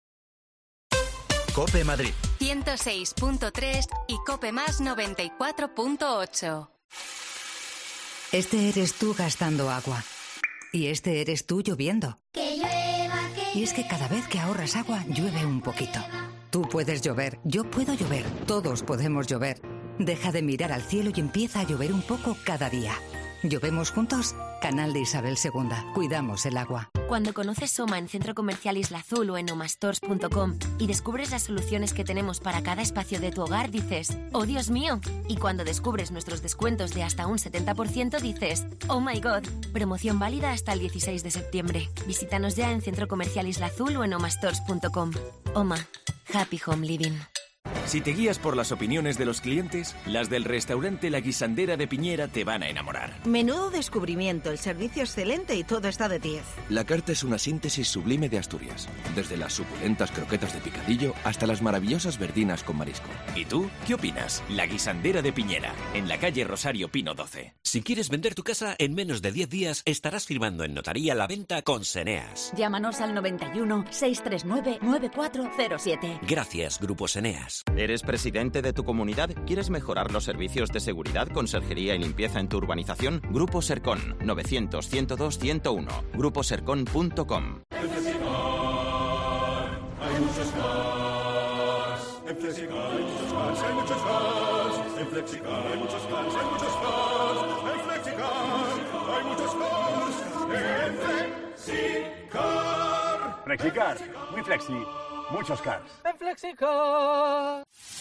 Cope Madrid. ciento seis punto tres y Cope Más noventa y cuatro punto ocho. Este eres tú gastando agua. Y este eres tú lloviendo. Que llueva, que Y es que cada vez que ahorras agua, llueve un poquito. Tú puedes llover, yo puedo llover, todos podemos llover. Deja de mirar al cielo y empieza a llover un poco cada día. ¿Llovemos juntos? Canal de Isabel segunda. Cuidamos el agua. Cuando conoces Soma en Centro Comercial Isla Azul o en omastores punto com y descubres las soluciones que tenemos para cada espacio de tu hogar, dices, ¡oh Dios mío! Y cuando descubres nuestros descuentos de hasta un setenta por ciento, dices, ¡oh my God! Promoción válida hasta el dieciséis de septiembre. Visítanos ya en Centro Comercial Isla Azul o en omastores punto com. Oma. Happy Home Living. Si te guías por las opiniones de los clientes, las del restaurante La Guisandera de Piñera te van a enamorar. Menudo descubrimiento, el servicio excelente y todo está de diez. La carta es una síntesis sublime de Asturias, desde las suculentas croquetas de picadillo hasta las maravillosas verdinas con marisco. ¿Y tú qué opinas? La Guisandera de Piñera, en la calle Rosario Pino doce. Si quieres vender tu casa, en menos de diez días estarás firmando en notaría la venta con Seneas. Llámanos al noventa y uno, seiscientos treinta y nueve, noventa y cuatro cero siete. Gracias, Grupo Seneas. ¿Eres presidente de tu comunidad? ¿Quieres mejorar los servicios de seguridad, conserjería y limpieza en tu urbanización? Grupo Sercon, novecientos, ciento dos, ciento uno. grupo sercon punto com. En Flexicar hay muchos cars. En Flexicar hay muchos cars, hay muchos cars. En Flexicar hay muchos cars, hay muchos cars. En Flexicar hay muchos cars. En Flexicar. Flexicar, muy flexi, muchos cars. En Flexicar.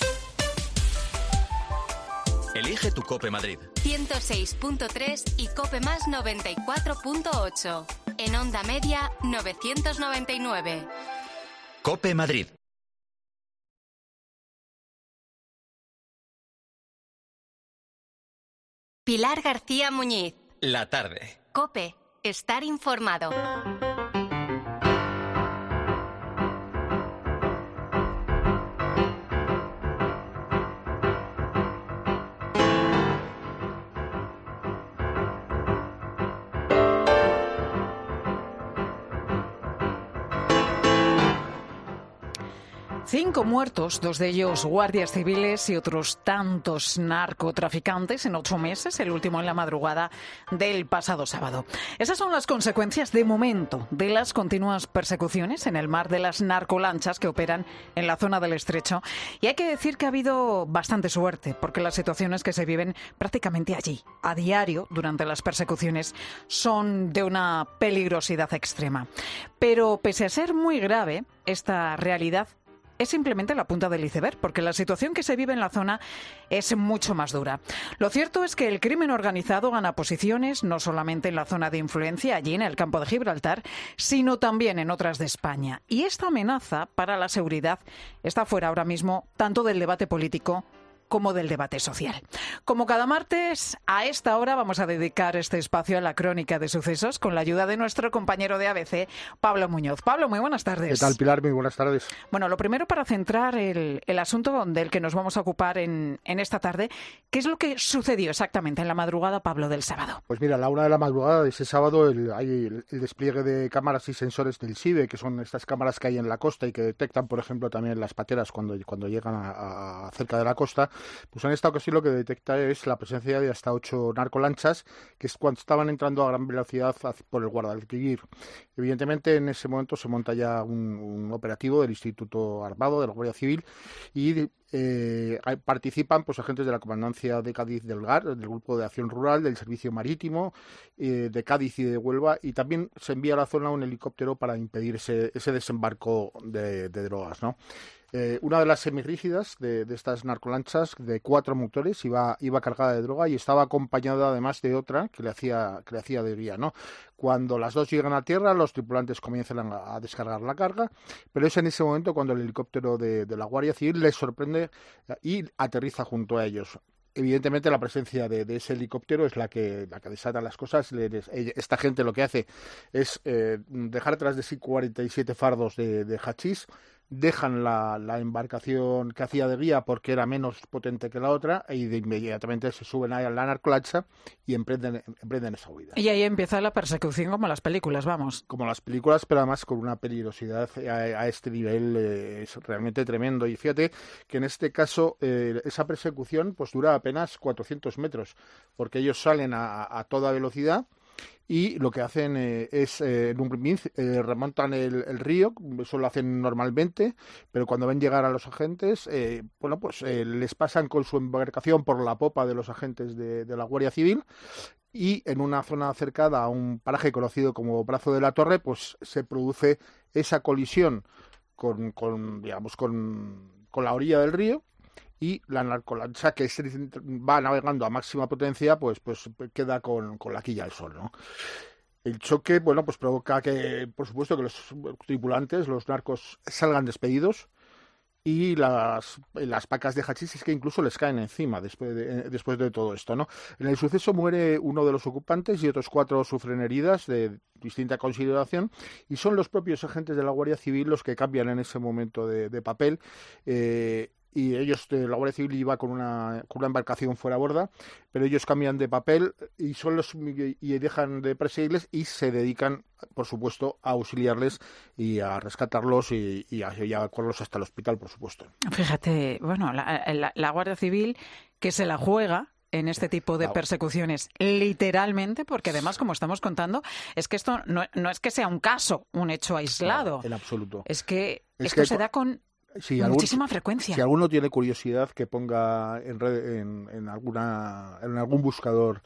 Elige tu Cope Madrid. ciento seis punto tres y Cope Más noventa y cuatro punto ocho. En onda media, novecientos noventa y nueve. Cope Madrid. Pilar García Muñiz. La tarde. Cope, estar informado. Cinco muertos, dos de ellos guardias civiles y otros tantos narcotraficantes en ocho meses, el último en la madrugada del pasado sábado. Esas son las consecuencias de momento de las continuas persecuciones en el mar de las narcolanchas que operan en la zona del Estrecho. Y hay que decir que ha habido bastante suerte, porque las situaciones que se viven prácticamente allí, a diario, durante las persecuciones, son de una peligrosidad extrema. Pero pese a ser muy grave, esta realidad es simplemente la punta del iceberg, porque la situación que se vive en la zona es mucho más dura. Lo cierto es que el crimen organizado gana posiciones no solamente en la zona de influencia, allí en el campo de Gibraltar, sino también en otras de España. Y esta amenaza para la seguridad está fuera ahora mismo tanto del debate político como del debate social. Como cada martes, a esta hora vamos a dedicar este espacio a la crónica de sucesos con la ayuda de nuestro compañero de A B C, Pablo Muñoz. Pablo, muy buenas tardes. ¿Qué tal, Pilar? Muy buenas tardes. Bueno, lo primero, para centrar el, el asunto del que nos vamos a ocupar en, en esta tarde, ¿qué es lo que sucedió exactamente en la madrugada, Pablo, del sábado? Pues mira, a la una de la madrugada de ese sábado el, hay el, el despliegue de cámaras y sensores del SIBE, que son estas cámaras que hay en la costa y que detectan, por ejemplo, también las pateras cuando, cuando llegan a, a cerca de la costa. Pues en esta ocasión lo que detecta es la presencia de hasta ocho narcolanchas, que es cuando estaban entrando a gran velocidad por el Guadalquivir. Evidentemente, en ese momento se monta ya un, un operativo del Instituto Armado, de la Guardia Civil, y eh, participan pues agentes de la Comandancia de Cádiz del G A R, del Grupo de Acción Rural, del Servicio Marítimo, eh, de Cádiz y de Huelva, y también se envía a la zona un helicóptero para impedir ese, ese desembarco de, de drogas, ¿no? Eh, una de las semirrígidas de, de estas narcolanchas de cuatro motores iba, iba cargada de droga y estaba acompañada además de otra que le hacía, que le hacía de guía, ¿no? Cuando las dos llegan a tierra, los tripulantes comienzan a, a descargar la carga, pero es en ese momento cuando el helicóptero de, de la Guardia Civil les sorprende y aterriza junto a ellos. Evidentemente la presencia de, de ese helicóptero es la que, la que desata las cosas. Esta gente lo que hace es eh, dejar atrás de sí cuarenta y siete fardos de, de hachís, dejan la, la embarcación que hacía de guía porque era menos potente que la otra y de inmediatamente se suben a la narcolancha y emprenden, emprenden esa huida. Y ahí empieza la persecución como las películas, vamos. Como las películas, pero además con una peligrosidad a, a este nivel eh, es realmente tremendo. Y fíjate que en este caso eh, esa persecución pues dura apenas cuatrocientos metros, porque ellos salen a, a toda velocidad. Y lo que hacen eh, es, eh, en un principio, eh, remontan el, el río, eso lo hacen normalmente, pero cuando ven llegar a los agentes, eh, bueno, pues eh, les pasan con su embarcación por la popa de los agentes de, de la Guardia Civil y en una zona cercana a un paraje conocido como Brazo de la Torre, pues se produce esa colisión con, con digamos, con, con la orilla del río. Y la narcolancha que va navegando a máxima potencia, pues, pues queda con, con la quilla al sol, ¿no? El choque, bueno, pues provoca que, por supuesto, que los tripulantes, los narcos, salgan despedidos y las, las pacas de hachís es que incluso les caen encima después de, después de todo esto, ¿no? En el suceso muere uno de los ocupantes y otros cuatro sufren heridas de distinta consideración y son los propios agentes de la Guardia Civil los que cambian en ese momento de, de papel. Eh, y ellos, la Guardia Civil iba con una, con una embarcación fuera a borda, pero ellos cambian de papel y son los y dejan de perseguirles y se dedican, por supuesto, a auxiliarles y a rescatarlos y, y a evacuarlos hasta el hospital, por supuesto. Fíjate, bueno, la, la, la Guardia Civil que se la juega en este tipo de persecuciones, literalmente, porque además, como estamos contando, es que esto no, no es que sea un caso, un hecho aislado. No, en absoluto. Es que es esto que se da con si muchísima algún, frecuencia. Si alguno tiene curiosidad, que ponga en, red, en, en, alguna, en algún buscador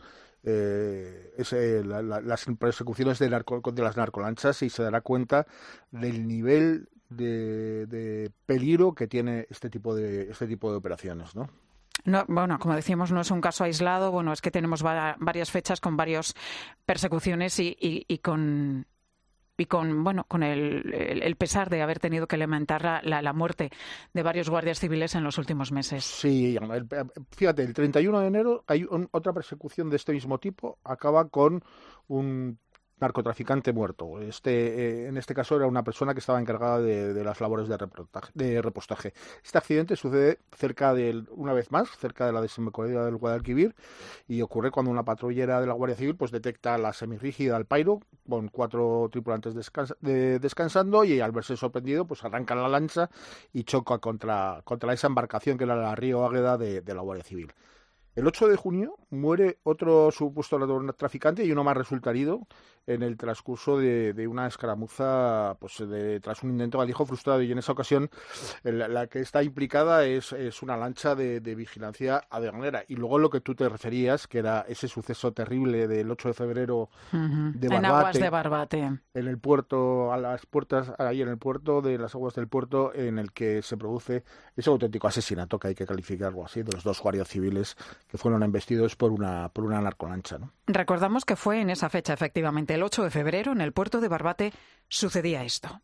eh, ese, la, la, las persecuciones de, narco, de las narcolanchas y se dará cuenta del nivel de, de peligro que tiene este tipo de, este tipo de operaciones, ¿no? No, bueno, como decíamos, no es un caso aislado. Bueno, es que tenemos va, varias fechas con varias persecuciones y, y, y con... y con bueno con el, el, el pesar de haber tenido que lamentar la, la, la muerte de varios guardias civiles en los últimos meses. Sí, fíjate, el treinta y uno de enero hay un, otra persecución de este mismo tipo, acaba con un narcotraficante muerto. Este, eh, en este caso era una persona que estaba encargada de, de las labores de repostaje, de repostaje. Este accidente sucede cerca de, una vez más, cerca de la desembocadura del Guadalquivir, y ocurre cuando una patrullera de la Guardia Civil pues detecta la semirrígida Alpairo con cuatro tripulantes descansa, de, descansando, y al verse sorprendido pues arranca la lancha y choca contra, contra esa embarcación que era la Río Águeda de, de la Guardia Civil. El ocho de junio muere otro supuesto traficante y uno más resulta herido en el transcurso de, de una escaramuza, pues de, tras un intento de alijo frustrado, y en esa ocasión la, la que está implicada es, es una lancha de, de vigilancia aduanera. Y luego lo que tú te referías, que era ese suceso terrible del ocho de febrero uh-huh. de Barbate, en aguas de Barbate, en el puerto, a las puertas, ahí en el puerto, de las aguas del puerto, en el que se produce ese auténtico asesinato, que hay que calificarlo así, de los dos guardias civiles que fueron embestidos por una, por una narcolancha, ¿no? Recordamos que fue en esa fecha, efectivamente, el ocho de febrero, en el puerto de Barbate, sucedía esto.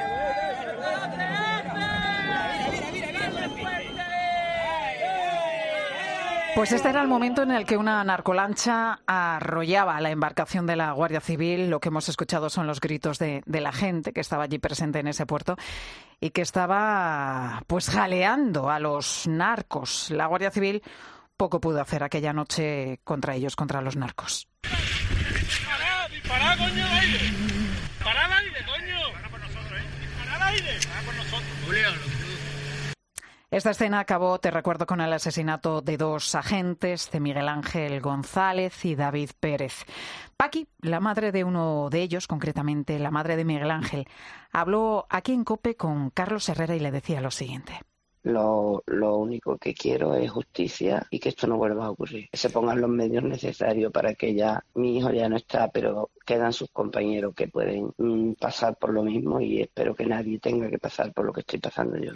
Pues este era el momento en el que una narcolancha arrollaba la embarcación de la Guardia Civil. Lo que hemos escuchado son los gritos de, de la gente que estaba allí presente en ese puerto y que estaba pues jaleando a los narcos. La Guardia Civil poco pudo hacer aquella noche contra ellos, contra los narcos. ¡Disparad, disparad, coño, al aire! ¡Disparad al aire, coño! ¡Disparad por nosotros, eh! ¡Disparad al aire! ¡Disparad por nosotros! Julio, Esta escena acabó, te recuerdo, con el asesinato de dos agentes, de Miguel Ángel González y David Pérez. Paqui, la madre de uno de ellos, concretamente la madre de Miguel Ángel, habló aquí en COPE con Carlos Herrera y le decía lo siguiente. Lo, lo único que quiero es justicia y que esto no vuelva a ocurrir. Que se pongan los medios necesarios para que ya, mi hijo ya no está, pero quedan sus compañeros que pueden mm, pasar por lo mismo, y espero que nadie tenga que pasar por lo que estoy pasando yo.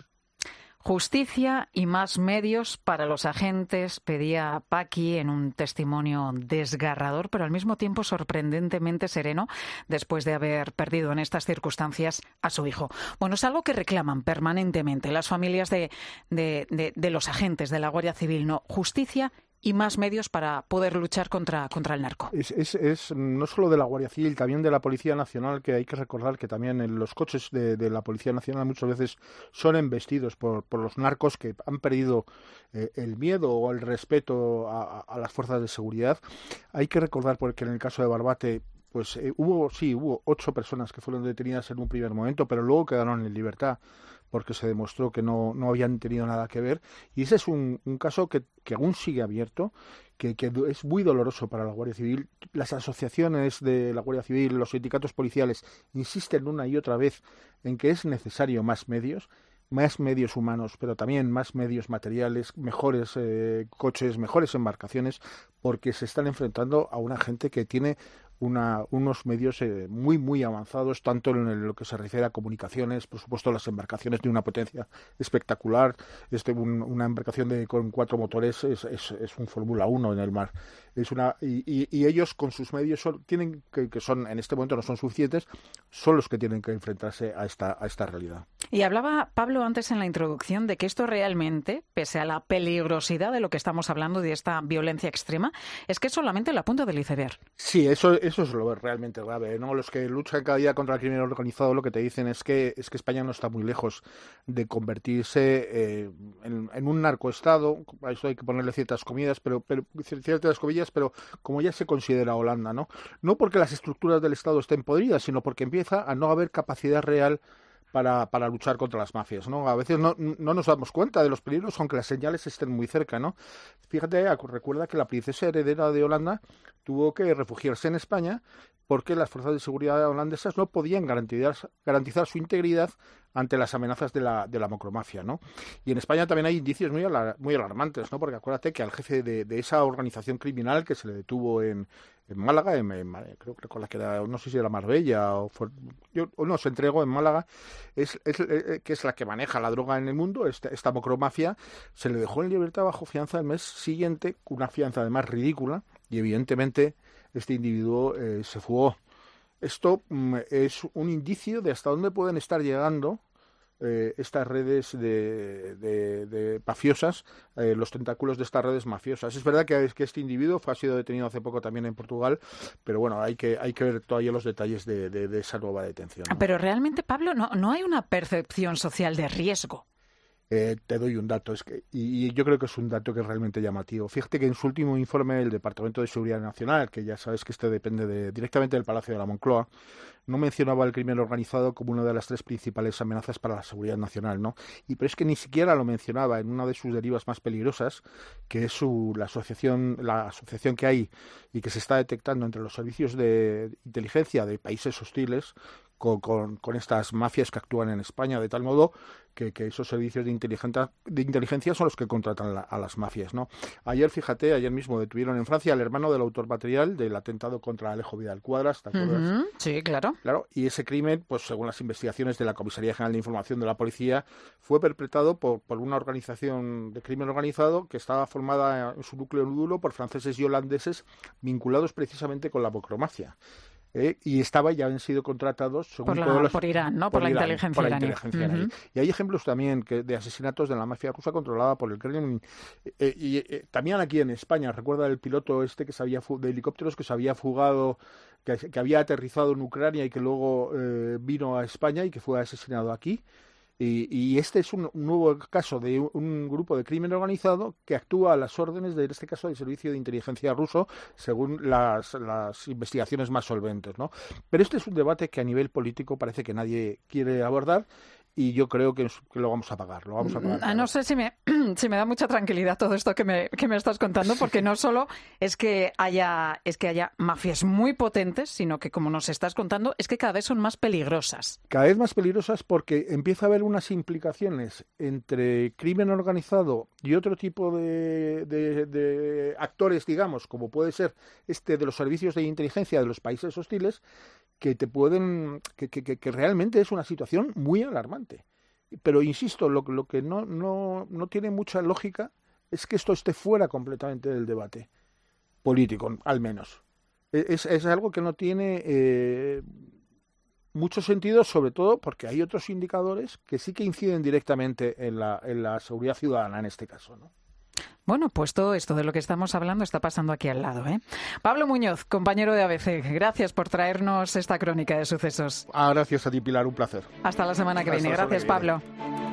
Justicia y más medios para los agentes, pedía Paqui en un testimonio desgarrador, pero al mismo tiempo sorprendentemente sereno, después de haber perdido en estas circunstancias a su hijo. Bueno, es algo que reclaman permanentemente las familias de, de, de, de los agentes de la Guardia Civil, ¿no? Justicia y más medios para poder luchar contra, contra el narco. Es, es, es no solo de la Guardia Civil, también de la Policía Nacional, que hay que recordar que también en los coches de, de la Policía Nacional muchas veces son embestidos por, por los narcos que han perdido eh, el miedo o el respeto a, a las fuerzas de seguridad. Hay que recordar porque en el caso de Barbate, pues eh, hubo, sí, hubo ocho personas que fueron detenidas en un primer momento, pero luego quedaron en libertad, porque se demostró que no, no habían tenido nada que ver. Y ese es un, un caso que, que aún sigue abierto, que, que es muy doloroso para la Guardia Civil. Las asociaciones de la Guardia Civil, los sindicatos policiales, insisten una y otra vez en que es necesario más medios, más medios humanos, pero también más medios materiales, mejores eh, coches, mejores embarcaciones, porque se están enfrentando a una gente que tiene Una, unos medios eh, muy, muy avanzados, tanto en lo que se refiere a comunicaciones, por supuesto las embarcaciones de una potencia espectacular. Este, un, una embarcación de, con cuatro motores es, es, es un Fórmula uno en el mar. Es una, y, y, y ellos con sus medios son, tienen que, que son en este momento no son suficientes, son los que tienen que enfrentarse a esta, a esta realidad. Y hablaba Pablo antes en la introducción de que esto realmente, pese a la peligrosidad de lo que estamos hablando, de esta violencia extrema, es que es solamente la punta del iceberg. Sí, eso, eso es lo realmente grave, ¿no? Los que luchan cada día contra el crimen organizado lo que te dicen es que es que España no está muy lejos de convertirse eh, en, en un narcoestado. A eso hay que ponerle ciertas comillas, pero, pero ciertas comillas, pero como ya se considera Holanda, ¿no? No porque las estructuras del Estado estén podridas, sino porque empieza a no haber capacidad real para, para luchar contra las mafias, ¿no? A veces no, no nos damos cuenta de los peligros, aunque las señales estén muy cerca, ¿no? Fíjate, recuerda que la princesa heredera de Holanda tuvo que refugiarse en España porque las fuerzas de seguridad holandesas no podían garantizar, garantizar su integridad ante las amenazas de la, de la macromafia, ¿no? Y en España también hay indicios muy, alar, muy alarmantes, ¿no? Porque acuérdate que al jefe de, de esa organización criminal que se le detuvo en, en Málaga, en, en, creo que con la que era, no sé si era Marbella o, fue, yo, o no, se entregó en Málaga, es, es, es, que es la que maneja la droga en el mundo, esta, esta macromafia, se le dejó en libertad bajo fianza el mes siguiente, una fianza además ridícula, y evidentemente este individuo eh, se fugó. Esto mm, es un indicio de hasta dónde pueden estar llegando eh, estas redes de, de, de mafiosas, eh, los tentáculos de estas redes mafiosas. Es verdad que, que este individuo fue, ha sido detenido hace poco también en Portugal, pero bueno, hay que hay que ver todavía los detalles de, de, de esa nueva detención, ¿no? Pero realmente, Pablo, no, no hay una percepción social de riesgo. Eh, te doy un dato, es que, y, y yo creo que es un dato que es realmente llamativo. Fíjate que en su último informe el Departamento de Seguridad Nacional, que ya sabes que este depende de, directamente del Palacio de la Moncloa, no mencionaba el crimen organizado como una de las tres principales amenazas para la seguridad nacional, ¿no? Y pero es que ni siquiera lo mencionaba en una de sus derivas más peligrosas, que es su, la asociación, la asociación que hay y que se está detectando entre los servicios de inteligencia de países hostiles Con, con, con estas mafias que actúan en España, de tal modo que, que esos servicios de inteligencia, de inteligencia son los que contratan la, a las mafias, ¿no? Ayer, fíjate, ayer mismo detuvieron en Francia al hermano del autor material del atentado contra Alejo Vidal Cuadras, ¿te acuerdas? Uh-huh. Sí, claro. Claro, y ese crimen, pues según las investigaciones de la Comisaría General de Información de la Policía, fue perpetrado por, por una organización de crimen organizado que estaba formada en su núcleo duro por franceses y holandeses vinculados precisamente con la bocromacia. Eh, y estaba ya han sido contratados según por, la, todos los, por Irán, ¿no? Por, por la Irán, inteligencia por la iraní. inteligencia Uh-huh. iraní. Y hay ejemplos también que, de asesinatos de la mafia rusa controlada por el Kremlin. Eh, y eh, también aquí en España, recuerda el piloto este que se había fu- de helicópteros que se había fugado, que, que había aterrizado en Ucrania y que luego eh, vino a España y que fue asesinado aquí. Y, y este es un, un nuevo caso de un, un grupo de crimen organizado que actúa a las órdenes de, en este caso, del servicio de inteligencia ruso, según las, las investigaciones más solventes, ¿no? Pero este es un debate que a nivel político parece que nadie quiere abordar. Y yo creo que, que lo vamos a pagar, lo vamos a pagar. Ah, no sé si me, si me da mucha tranquilidad todo esto que me, que me estás contando, porque no solo es que haya es que haya mafias muy potentes, sino que, como nos estás contando, es que cada vez son más peligrosas. Cada vez más peligrosas porque empieza a haber unas implicaciones entre crimen organizado y otro tipo de, de, de actores, digamos, como puede ser este de los servicios de inteligencia de los países hostiles, que te pueden, que, que, que realmente es una situación muy alarmante. Pero insisto, lo, lo que no, no, no tiene mucha lógica es que esto esté fuera completamente del debate político, al menos. Es, es algo que no tiene eh, mucho sentido, sobre todo porque hay otros indicadores que sí que inciden directamente en la, en la seguridad ciudadana en este caso, ¿no? Bueno, pues todo esto de lo que estamos hablando está pasando aquí al lado, ¿eh? Pablo Muñoz, compañero de A B C, gracias por traernos esta crónica de sucesos. Ah, gracias a ti, Pilar, un placer. Hasta la semana que Hasta viene. Gracias, que viene. Pablo.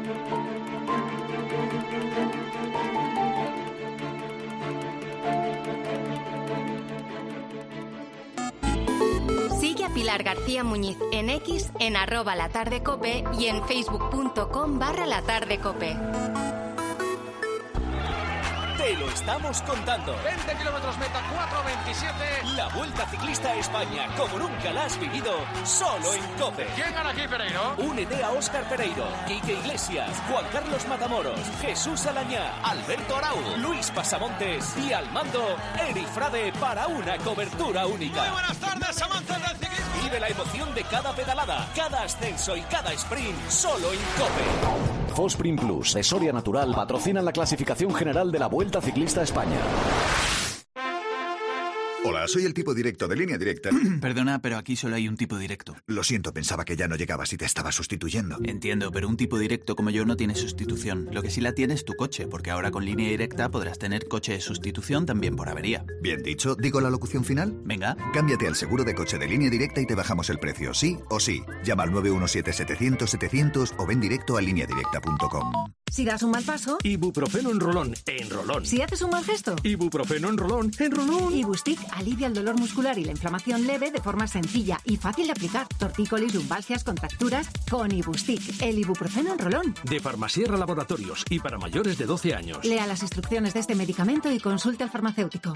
Sigue a Pilar García Muñiz en X, en arroba latardecope y en facebook.com barra latardecope. Te lo estamos contando. veinte kilómetros meta, cuatro veintisiete. La Vuelta Ciclista a España, como nunca la has vivido, solo en COPE. ¿Quién gana aquí, Pereiro? Únete a Óscar Pereiro, Quique Iglesias, Juan Carlos Matamoros, Jesús Alañá, Alberto Arau, Luis Pasamontes y al mando, Eri Frade para una cobertura única. Muy buenas tardes, amantes del ciclismo. Vive la emoción de cada pedalada, cada ascenso y cada sprint, solo en COPE. Fosprin Plus, de Soria Natural, patrocinan la clasificación general de la Vuelta Ciclista a España. Hola, soy el tipo directo de Línea Directa. Perdona, pero aquí solo hay un tipo directo. Lo siento, pensaba que ya no llegabas y te estaba sustituyendo. Entiendo, pero un tipo directo como yo no tiene sustitución. Lo que sí la tiene es tu coche, porque ahora con Línea Directa podrás tener coche de sustitución también por avería. Bien dicho, ¿digo la locución final? Venga. Cámbiate al seguro de coche de Línea Directa y te bajamos el precio, sí o sí. Llama al nueve uno siete setecientos setecientos o ven directo a línea directa punto com. Si das un mal paso, Ibuprofeno en rolón, en rolón. Si haces un mal gesto, Ibuprofeno en rolón, en rolón. Ibustic alivia el dolor muscular y la inflamación leve de forma sencilla y fácil de aplicar. Tortícolis, lumbalgias, contracturas, con Ibustic, el ibuprofeno en rolón. De Farmasierra Laboratorios y para mayores de doce años. Lea las instrucciones de este medicamento y consulte al farmacéutico.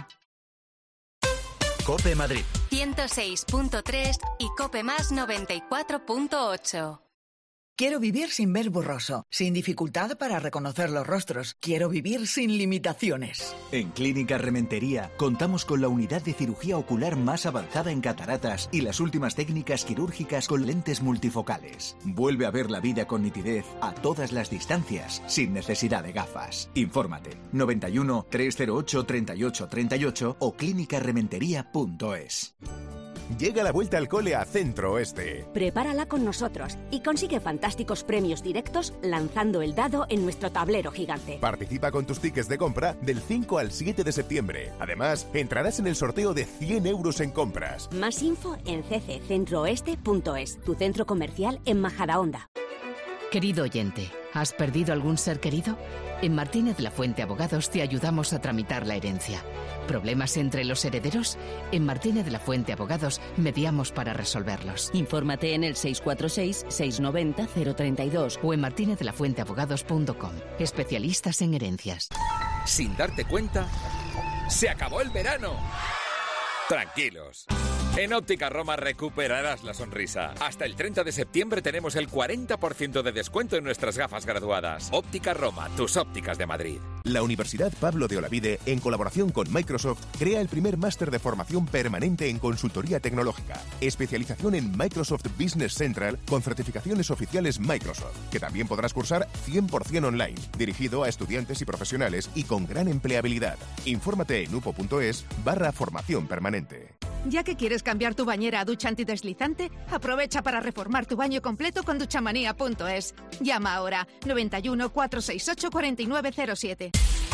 COPE Madrid ciento seis punto tres y COPE Más noventa y cuatro punto ocho. Quiero vivir sin ver borroso, sin dificultad para reconocer los rostros. Quiero vivir sin limitaciones. En Clínica Rementería contamos con la unidad de cirugía ocular más avanzada en cataratas y las últimas técnicas quirúrgicas con lentes multifocales. Vuelve a ver la vida con nitidez a todas las distancias, sin necesidad de gafas. Infórmate noventa y uno, trescientos ocho, treinta y ocho treinta y ocho o clínica rementería punto es. Llega la vuelta al cole a Centro Oeste. Prepárala con nosotros y consigue fantásticos premios directos lanzando el dado en nuestro tablero gigante. Participa con tus tickets de compra del cinco al siete de septiembre. Además, entrarás en el sorteo de cien euros en compras. Más info en c c centro oeste punto es, tu centro comercial en Majadahonda. Querido oyente, ¿has perdido algún ser querido? En Martínez La Fuente Abogados te ayudamos a tramitar la herencia. ¿Problemas entre los herederos? En Martínez La Fuente Abogados mediamos para resolverlos. Infórmate en el seis cuatro seis, seis nueve cero, cero tres dos o en martinez de la fuente abogados punto com. Especialistas en herencias. Sin darte cuenta, ¡se acabó el verano! Tranquilos. En Óptica Roma recuperarás la sonrisa. Hasta el treinta de septiembre tenemos el cuarenta por ciento de descuento en nuestras gafas graduadas. Óptica Roma, tus ópticas de Madrid. La Universidad Pablo de Olavide, en colaboración con Microsoft, crea el primer máster de formación permanente en consultoría tecnológica. Especialización en Microsoft Business Central con certificaciones oficiales Microsoft, que también podrás cursar cien por ciento online, dirigido a estudiantes y profesionales y con gran empleabilidad. Infórmate en upo.es barra formación permanente. Ya que quieres cambiar tu bañera a ducha antideslizante, aprovecha para reformar tu baño completo con duchamanía punto es. Llama ahora noventa y uno, cuatrocientos sesenta y ocho, cuarenta y nueve cero siete.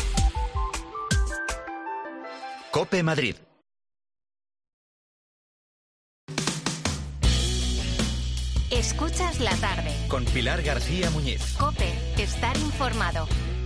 COPE Madrid. Escuchas la tarde. Con Pilar García Muñiz. COPE, estar informado.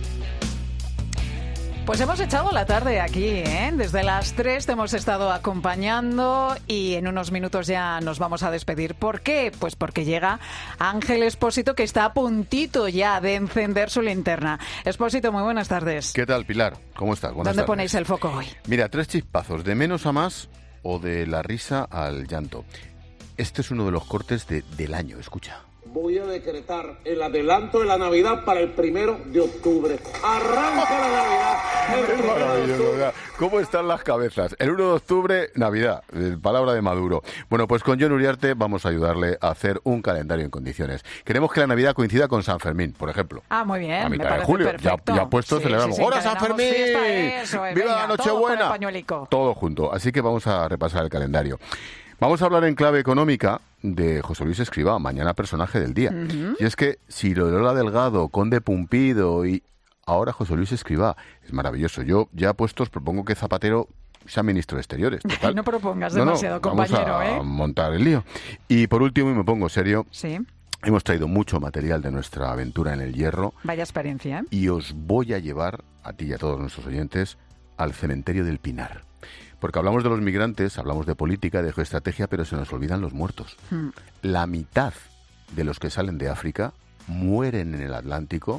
Pues hemos echado la tarde aquí, ¿eh? Desde las tres te hemos estado acompañando y en unos minutos ya nos vamos a despedir. ¿Por qué? Pues porque llega Ángel Expósito, que está a puntito ya de encender su linterna. Expósito, muy buenas tardes. ¿Qué tal, Pilar? ¿Cómo estás? Buenas ¿Dónde tardes. ponéis el foco hoy? Mira, tres chispazos, de menos a más o de la risa al llanto. Este es uno de los cortes de, del año, escucha. Voy a decretar el adelanto de la Navidad para el primero de octubre. ¡Arranca la Navidad! Es maravilloso, o sea, ¿cómo están las cabezas? El uno de octubre, Navidad, palabra de Maduro. Bueno, pues con Jon Uriarte vamos a ayudarle a hacer un calendario en condiciones. Queremos que la Navidad coincida con San Fermín, por ejemplo. Ah, muy bien, a mitad me parece de julio. perfecto. Ya, ya puesto, sí, celebramos. Sí, sí, ¡Hora San Fermín! Eso, eh, ¡Viva venga, la Nochebuena! Todo, todo junto. Así que vamos a repasar el calendario. Vamos a hablar en clave económica de José Luis Escrivá, mañana personaje del día. Uh-huh. Y es que si Loyola Delgado, Conde Pumpido y ahora José Luis Escrivá, es maravilloso. Yo ya puestos propongo que Zapatero sea ministro de Exteriores. Total. No propongas no, demasiado, no, compañero. Vamos a ¿eh? montar el lío. Y por último, y me pongo serio, sí. Hemos traído mucho material de nuestra aventura en el Hierro. Vaya experiencia. ¿eh? Y os voy a llevar, a ti y a todos nuestros oyentes, al cementerio del Pinar. Porque hablamos de los migrantes, hablamos de política, de geoestrategia, pero se nos olvidan los muertos. Hmm. La mitad de los que salen de África mueren en el Atlántico.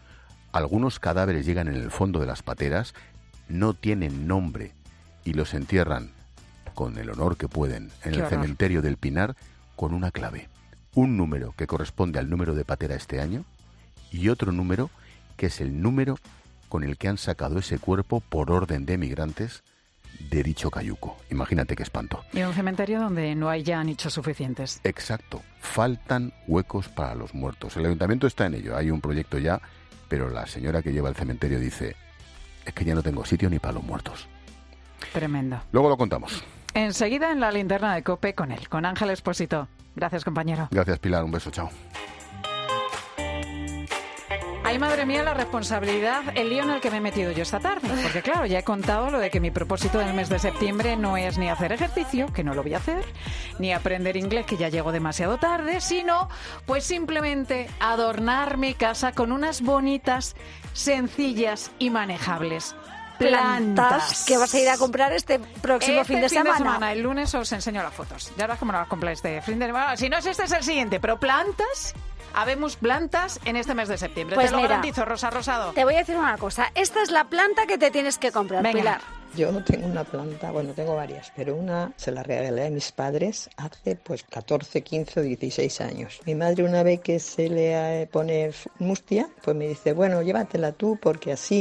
Algunos cadáveres llegan en el fondo de las pateras, no tienen nombre y los entierran con el honor que pueden en Qué el horror. cementerio del Pinar con una clave. Un número que corresponde al número de patera este año y otro número que es el número con el que han sacado ese cuerpo por orden de migrantes de dicho cayuco. Imagínate qué espanto. Y un cementerio donde no hay ya nichos suficientes. Exacto. Faltan huecos para los muertos. El ayuntamiento está en ello. Hay un proyecto ya, pero la señora que lleva el cementerio dice, es que ya no tengo sitio ni para los muertos. Tremendo. Luego lo contamos. Enseguida en la linterna de COPE con él, con Ángel Expósito. Gracias, compañero. Gracias, Pilar. Un beso. Chao. Ay, madre mía, la responsabilidad, el lío en el que me he metido yo esta tarde. Porque claro, ya he contado lo de que mi propósito del mes de septiembre no es ni hacer ejercicio, que no lo voy a hacer, ni aprender inglés, que ya llego demasiado tarde, sino pues simplemente adornar mi casa con unas bonitas, sencillas y manejables plantas. plantas que vas a ir a comprar este próximo este fin de fin semana. de semana. El lunes os enseño las fotos. Ya verás cómo las compré este fin de semana. Si no es este, es el siguiente. Pero plantas... Habemos plantas en este mes de septiembre. Pues te lo mira, garantizo, Rosa Rosado. Te voy a decir una cosa. Esta es la planta que te tienes que comprar, Venga. Pilar. Yo no tengo una planta, bueno, tengo varias, pero una se la regalé a mis padres hace pues catorce, quince o dieciséis años. Mi madre una vez que se le pone mustia, pues me dice, bueno, llévatela tú porque así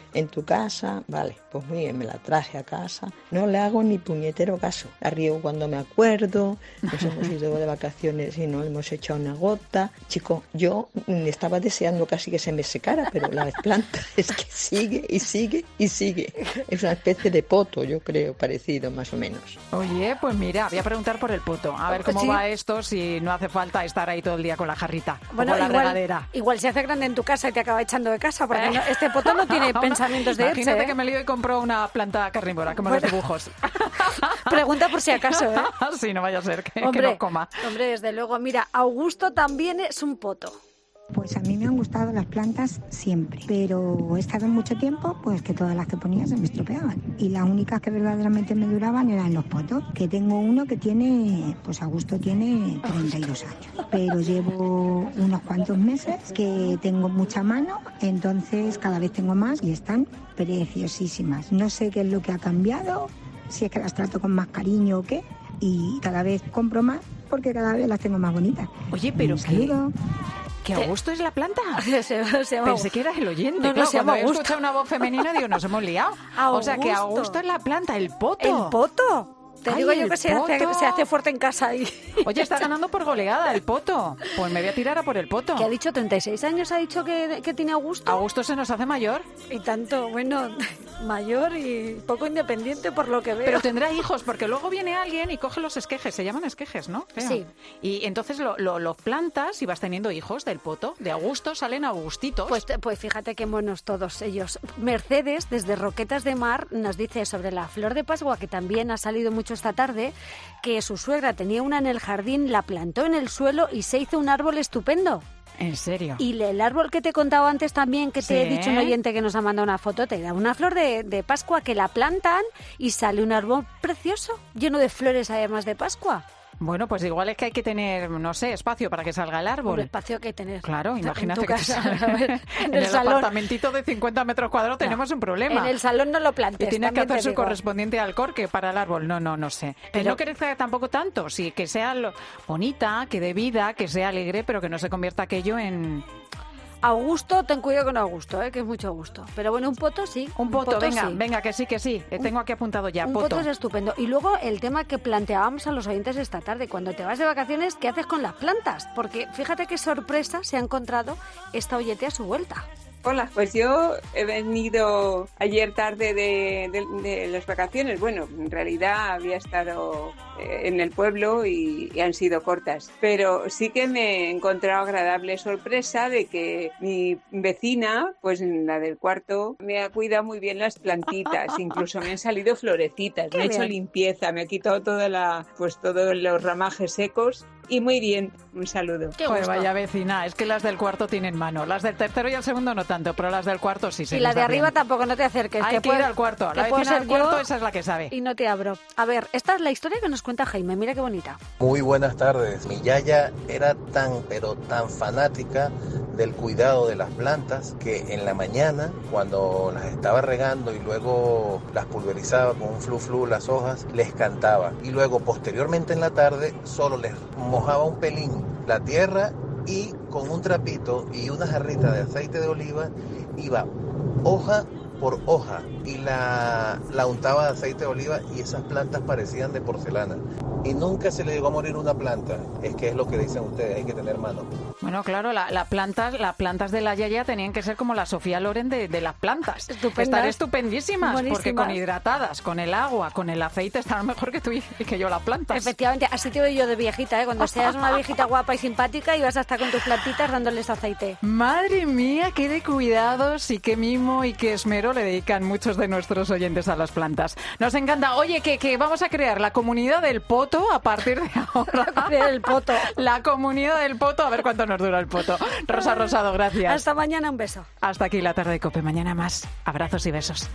en tu casa, vale, pues muy bien, me la traje a casa, no le hago ni puñetero caso, la riego cuando me acuerdo, nos hemos ido de vacaciones y no hemos hecho una gota. Chico, yo estaba deseando casi que se me secara, pero la planta es que sigue y sigue y sigue. Es una especie de poto, yo creo, parecido más o menos. Oye, pues mira, voy a preguntar por el poto, a ver cómo Sí. va esto, si no hace falta estar ahí todo el día con la jarrita, Bueno, o con la igual, regadera. igual se hace grande en tu casa y te acaba echando de casa, porque no- este poto no tiene pensamientos de irse. Imagínate ¿eh? que me lío y compro una planta carnívora, como Bueno. los dibujos. Pregunta por si acaso, ¿eh? Sí, no vaya a ser que, que Hombre, no coma. hombre, desde luego. Mira, Augusto también es un poto. Pues a mí me han gustado las plantas siempre, pero he estado mucho tiempo pues que todas las que ponía se me estropeaban y las únicas que verdaderamente me duraban eran los potos, que tengo uno que tiene, pues Augusto tiene treinta y dos años, pero llevo unos cuantos meses que tengo mucha mano, entonces cada vez tengo más y están preciosísimas. No sé qué es lo que ha cambiado, si es que las trato con más cariño o qué, y cada vez compro más porque cada vez las tengo más bonitas. Oye, pero Un que- saludo. ¿Que Augusto es la planta? Se, se llama- Pensé que era el oyente. No, no, claro, se llama cuando he Augusto. escuchado una voz femenina digo, nos hemos liado. O sea, que Augusto. Augusto es la planta, el poto. ¿El poto? Te Ay, digo yo el que se hace, poto. se hace fuerte en casa ahí. Oye, está ganando por goleada el poto. Pues me voy a tirar a por el poto. ¿Qué ha dicho? ¿treinta y seis años ha dicho que, que tiene Augusto? Augusto se nos hace mayor. Y tanto, bueno, mayor y poco independiente por lo que veo. Pero tendrá hijos, porque luego viene alguien y coge los esquejes. Se llaman esquejes, ¿no? Creo. Sí. Y entonces lo, lo, lo plantas y vas teniendo hijos del poto. De Augusto salen Augustitos. Pues, pues fíjate qué monos todos ellos. Mercedes, desde Roquetas de Mar, nos dice sobre la flor de Pascua, que también ha salido mucho esta tarde, que su suegra tenía una en el jardín, la plantó en el suelo y se hizo un árbol estupendo. ¿En serio? Y el árbol que te he contado antes también, que te Sí. he dicho un oyente que nos ha mandado una foto, te da una flor de, de Pascua que la plantan y sale un árbol precioso, lleno de flores además de Pascua. Bueno, pues igual es que hay que tener, no sé, espacio para que salga el árbol. Un espacio que hay que tener. Claro, En imagínate tu que te casa, sale- a ver, en en el el salón. apartamentito de cincuenta metros cuadrados tenemos un problema. En el salón no lo plantes. Y tienes que también hacer te su digo. correspondiente alcorque para el árbol. No, no, no sé. Que Pero- no crezca tampoco tanto, sí, que sea lo- bonita, que dé vida, que sea alegre, pero que no se convierta aquello en... Augusto, ten cuidado con Augusto, ¿eh? Que es mucho gusto. Pero bueno, un poto sí. Un poto, venga, sí. venga, que sí, que sí. Eh, Tengo aquí apuntado ya, Un poto. poto es estupendo. Y luego el tema que planteábamos a los oyentes esta tarde, cuando te vas de vacaciones, ¿qué haces con las plantas? Porque fíjate qué sorpresa se ha encontrado esta oyente a su vuelta. Hola, pues yo he venido ayer tarde de, de- de las vacaciones. Bueno, en realidad había estado eh, en el pueblo y, y han sido cortas. Pero sí que me he encontrado agradable sorpresa de que mi vecina, pues la del cuarto, me ha cuidado muy bien las plantitas. Incluso me han salido florecitas. Qué Me ha hecho bien. limpieza, me ha quitado toda la, pues todos los ramajes secos. Y muy bien, un saludo. Joder, vaya vecina, es que las del cuarto tienen mano. Las del tercero y el segundo no tanto, pero las del cuarto sí se y la les de da arriba bien. tampoco, no te acerques. Hay que puede- ir al cuarto. que La puedo vecina ser del cuarto, yo esa es la que sabe. Y no te abro. A ver, esta es la historia que nos cuenta Jaime. Mira qué bonita. Muy buenas tardes. Mi yaya era tan, pero tan fanática del cuidado de las plantas que en la mañana, cuando las estaba regando y luego las pulverizaba con un flu flu las hojas, les cantaba. Y luego, posteriormente en la tarde, solo les mojaba un pelín la tierra y con un trapito y una jarrita de aceite de oliva iba hoja por hoja y la, la untaba de aceite de oliva y esas plantas parecían de porcelana. Y nunca se le llegó a morir una planta. Es que es lo que dicen ustedes, hay que tener mano. Bueno, claro, la, la plantas, las plantas de la Yaya tenían que ser como la Sofía Loren de, de las plantas. Estupendas. Estar estupendísimas, porque Buenísimas. con hidratadas, con el agua, con el aceite, estarán mejor que tú y, y que yo las plantas. Efectivamente, así te veo yo de viejita, ¿eh? Cuando seas una viejita guapa y simpática y vas a estar con tus plantitas dándoles aceite. Madre mía, qué de cuidados y qué mimo y qué esmero le dedican muchos de nuestros oyentes a las plantas. Nos encanta. Oye, que, que vamos a crear la comunidad del poto a partir de ahora. El poto. La comunidad del poto, a ver cuánto nos dura el poto. Rosa Rosado, gracias. Hasta mañana, un beso. Hasta aquí la tarde de COPE. Mañana más. Abrazos y besos.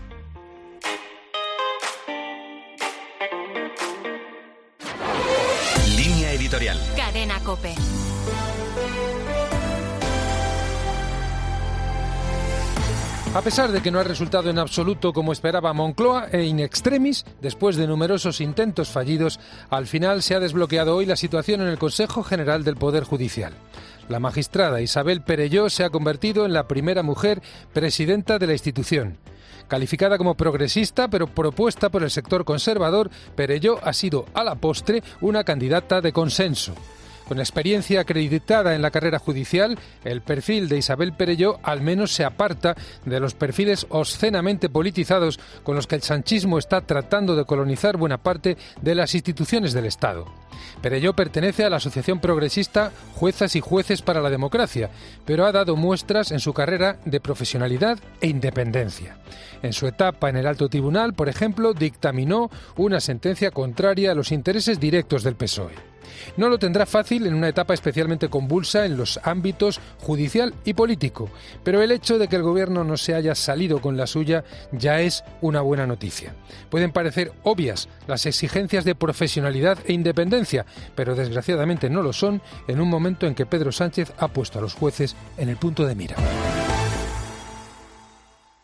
Línea editorial. Cadena COPE. A pesar de que no ha resultado en absoluto como esperaba Moncloa e in extremis, después de numerosos intentos fallidos, al final se ha desbloqueado hoy la situación en el Consejo General del Poder Judicial. La magistrada Isabel Perelló se ha convertido en la primera mujer presidenta de la institución. Calificada como progresista, pero propuesta por el sector conservador, Perelló ha sido, a la postre, una candidata de consenso. Con experiencia acreditada en la carrera judicial, el perfil de Isabel Perelló al menos se aparta de los perfiles obscenamente politizados con los que el sanchismo está tratando de colonizar buena parte de las instituciones del Estado. Perelló pertenece a la asociación progresista Juezas y Jueces para la Democracia, pero ha dado muestras en su carrera de profesionalidad e independencia. En su etapa en el Alto Tribunal, por ejemplo, dictaminó una sentencia contraria a los intereses directos del P S O E. No lo tendrá fácil en una etapa especialmente convulsa en los ámbitos judicial y político, pero el hecho de que el gobierno no se haya salido con la suya ya es una buena noticia. Pueden parecer obvias las exigencias de profesionalidad e independencia, pero desgraciadamente no lo son en un momento en que Pedro Sánchez ha puesto a los jueces en el punto de mira.